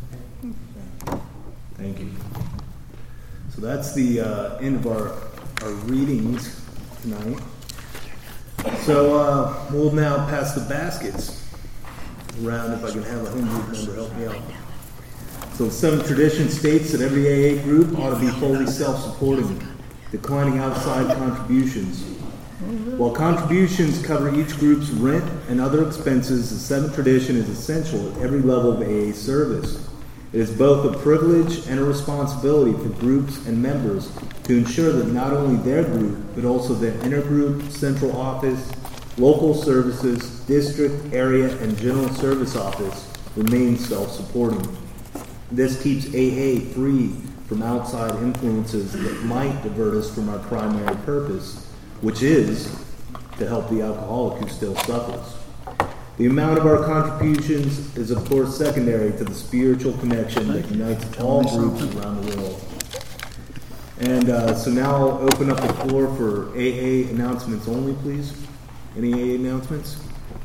Speaker 1: Thank you. So that's the uh, end of our, our readings tonight. So uh, we'll now pass the baskets around. If I can have a home group member help me out. So the seventh tradition states that every A A group ought to be fully self-supporting, declining outside contributions. While contributions cover each group's rent and other expenses, the seventh tradition is essential at every level of A A service. It is both a privilege and a responsibility for groups and members to ensure that not only their group, but also their intergroup, central office, local services, district, area, and general service office remain self-supporting. This keeps A A free from outside influences that might divert us from our primary purpose, which is to help the alcoholic who still suffers. The amount of our contributions is, of course, secondary to the spiritual connection that unites all groups around the world. And uh, so now I'll open up the floor for A A announcements only, please. Any A A announcements?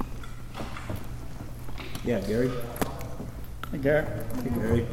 Speaker 1: Yeah, Gary?
Speaker 2: Hey, Gary.
Speaker 1: Hey, Gary.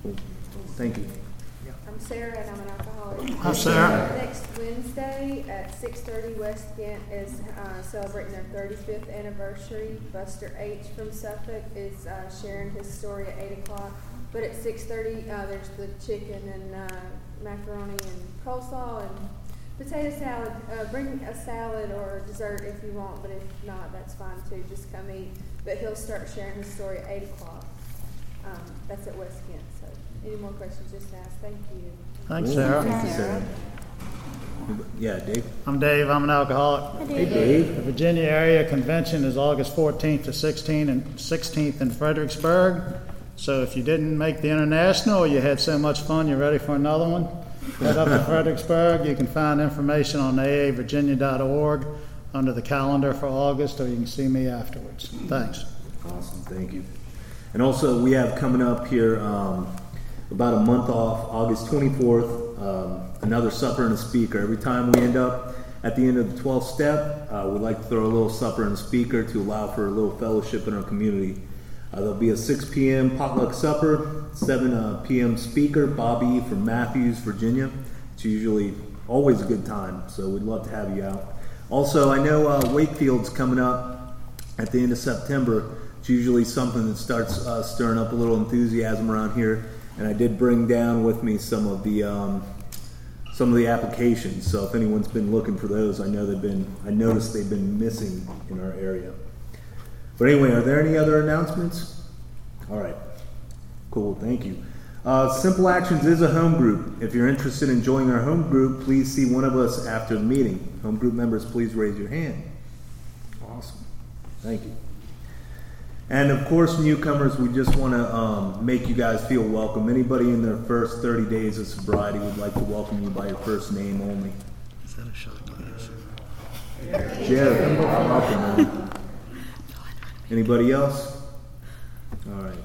Speaker 1: Cool. Thank you.
Speaker 4: I'm Sarah, and I'm an alcoholic.
Speaker 2: Hi, Sarah.
Speaker 4: Next Wednesday at six thirty, West Kent is uh, celebrating their thirty-fifth anniversary. Buster H. from Suffolk is uh, sharing his story at eight o'clock. But at six thirty, uh, there's the chicken and uh, macaroni and coleslaw and potato salad. Uh, bring a salad or a dessert if you want, but if not, that's fine too. Just come eat. But he'll start sharing his story at eight o'clock. Um, that's at West Kent. So any more questions, just ask. Thank you.
Speaker 2: Thanks, Sarah.
Speaker 1: Thank you, Sarah. Yeah, Dave.
Speaker 2: I'm Dave. I'm an alcoholic.
Speaker 1: Hey, Dave.
Speaker 2: The Virginia Area Convention is August fourteenth to sixteenth and sixteenth in Fredericksburg. So if you didn't make the international or you had so much fun you're ready for another one, head up to Fredericksburg. You can find information on a a virginia dot org under the calendar for August, or you can see me afterwards. Thanks.
Speaker 1: Awesome. Thank you. And also, we have coming up here um, about a month off, August twenty-fourth, um, another supper and a speaker. Every time we end up at the end of the twelfth step, uh, we'd like to throw a little supper and a speaker to allow for a little fellowship in our community. Uh, there'll be a six p.m. potluck supper, seven p.m. speaker, Bobby from Matthews, Virginia. It's usually always a good time, so we'd love to have you out. Also, I know uh, Wakefield's coming up at the end of September. It's usually something that starts uh, stirring up a little enthusiasm around here, and I did bring down with me some of the um, some of the applications. So if anyone's been looking for those, I know they've been. I noticed they've been missing in our area. But anyway, are there any other announcements? All right. Cool, thank you. Uh, Simple Actions is a home group. If you're interested in joining our home group, please see one of us after the meeting. Home group members, please raise your hand. Awesome. Thank you. And of course, newcomers, we just want to um, make you guys feel welcome. Anybody in their first thirty days of sobriety would like to welcome you by your first name only.
Speaker 2: Is that a shot glass?
Speaker 1: Jared, welcome, man. Anybody else? All right.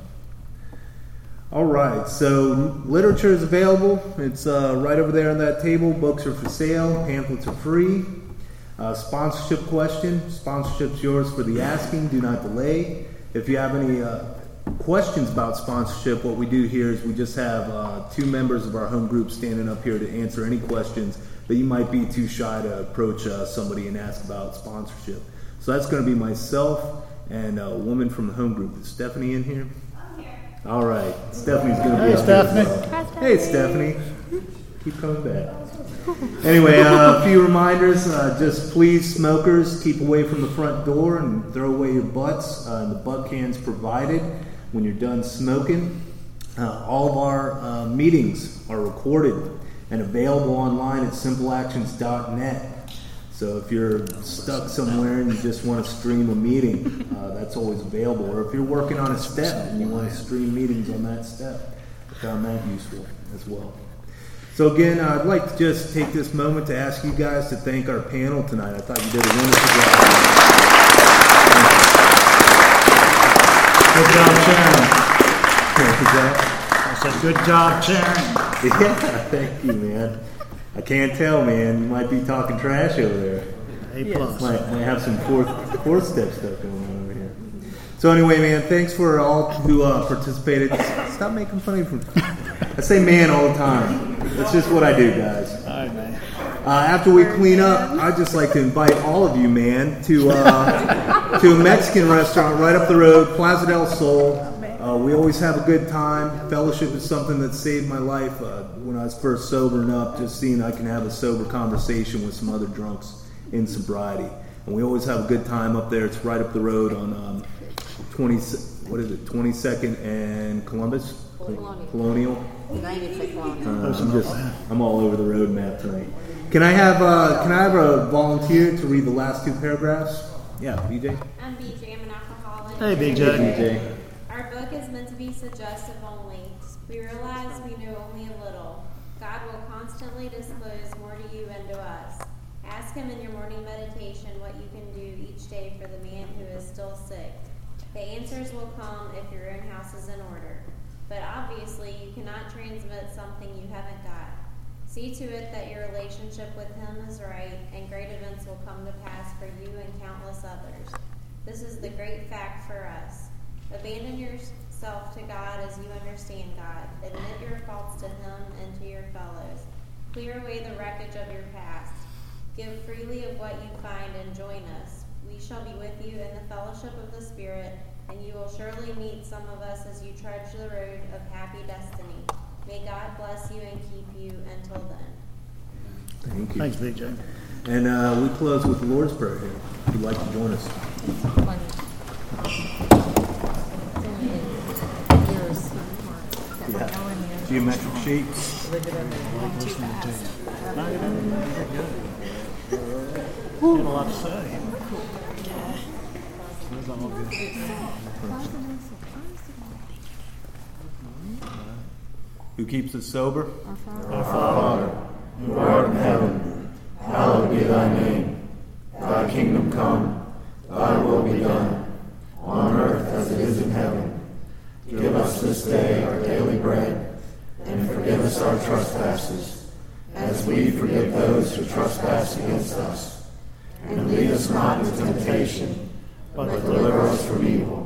Speaker 1: All right, so literature is available. It's uh, right over there on that table. Books are for sale. Pamphlets are free. Uh, sponsorship question. Sponsorship's yours for the asking. Do not delay. If you have any uh, questions about sponsorship, what we do here is we just have uh, two members of our home group standing up here to answer any questions that you might be too shy to approach uh, somebody and ask about sponsorship. So that's going to be myself and a woman from the home group. Is Stephanie in here?
Speaker 4: I'm here.
Speaker 1: All right. Stephanie's going to be
Speaker 2: Hey,
Speaker 1: up here as
Speaker 2: Stephanie.
Speaker 1: well.
Speaker 3: Hi, Stephanie.
Speaker 1: Hey, Stephanie. Keep coming back. Anyway, uh, a few reminders. Uh, just please, smokers, keep away from the front door and throw away your butts. Uh, the butt cans provided when you're done smoking. Uh, all of our uh, meetings are recorded and available online at simple actions dot net. So if you're stuck somewhere and you just want to stream a meeting, uh, that's always available. Or if you're working on a step and you want to stream meetings on that step, I found that useful as well. So again, I'd like to just take this moment to ask you guys to thank our panel tonight. I thought you did a wonderful job. Good job, Sharon.
Speaker 2: I said, good job, Sharon.
Speaker 1: Yeah, thank you, man. I can't tell, man. You might be talking trash over there.
Speaker 2: A plus.
Speaker 1: Might, might have some fourth, fourth step stuff going on over here. So anyway, man, thanks for all who uh, participated. Stop making fun of me. I say man all the time. That's just what I do, guys.
Speaker 2: All right, man.
Speaker 1: Uh, after we clean up, I'd just like to invite all of you, man, to uh, to a Mexican restaurant right up the road, Plaza del Sol. Uh, we always have a good time. Fellowship is something that saved my life uh, when I was first sobering up, just seeing I can have a sober conversation with some other drunks in sobriety. And we always have a good time up there. It's right up the road on um, twenty, what is it, twenty-second and Columbus?
Speaker 5: Colonial.
Speaker 1: Colonial.
Speaker 5: The name is a Colonial.
Speaker 1: Uh, I'm just, I'm all over the road map tonight. Can I have, uh, can I have a volunteer to read the last two paragraphs? Yeah, B J.
Speaker 6: I'm B J. I'm an alcoholic.
Speaker 2: Hey, B J.
Speaker 1: B J.
Speaker 6: Our book is meant to be suggestive only. We realize we know only a little. God will constantly disclose more to you and to us. Ask Him in your morning meditation what you can do each day for the man who is still sick. The answers will come if your own house is in order. But obviously, you cannot transmit something you haven't got. See to it that your relationship with Him is right, and great events will come to pass for you and countless others. This is the great fact for us. Abandon your yourself to God as you understand God. Admit your faults to Him and to your fellows. Clear away the wreckage of your past. Give freely of what you find and join us. We shall be with you in the fellowship of the Spirit, and you will surely meet some of us as you trudge the road of happy destiny. May God bless you and keep you until then.
Speaker 1: Thank you.
Speaker 2: Thanks, B J.
Speaker 1: And uh, we close with the Lord's Prayer here. If you'd like to join us. Yeah. Geometric shapes.
Speaker 2: Had a lot to say.
Speaker 1: Who keeps us sober?
Speaker 2: Our Father, who art in heaven, hallowed be thy name. Thy kingdom come, thy will be done, on earth as it is in heaven. Give us this day our daily bread, and forgive us our trespasses, as we forgive those who trespass against us. And lead us not into temptation, but deliver us from evil.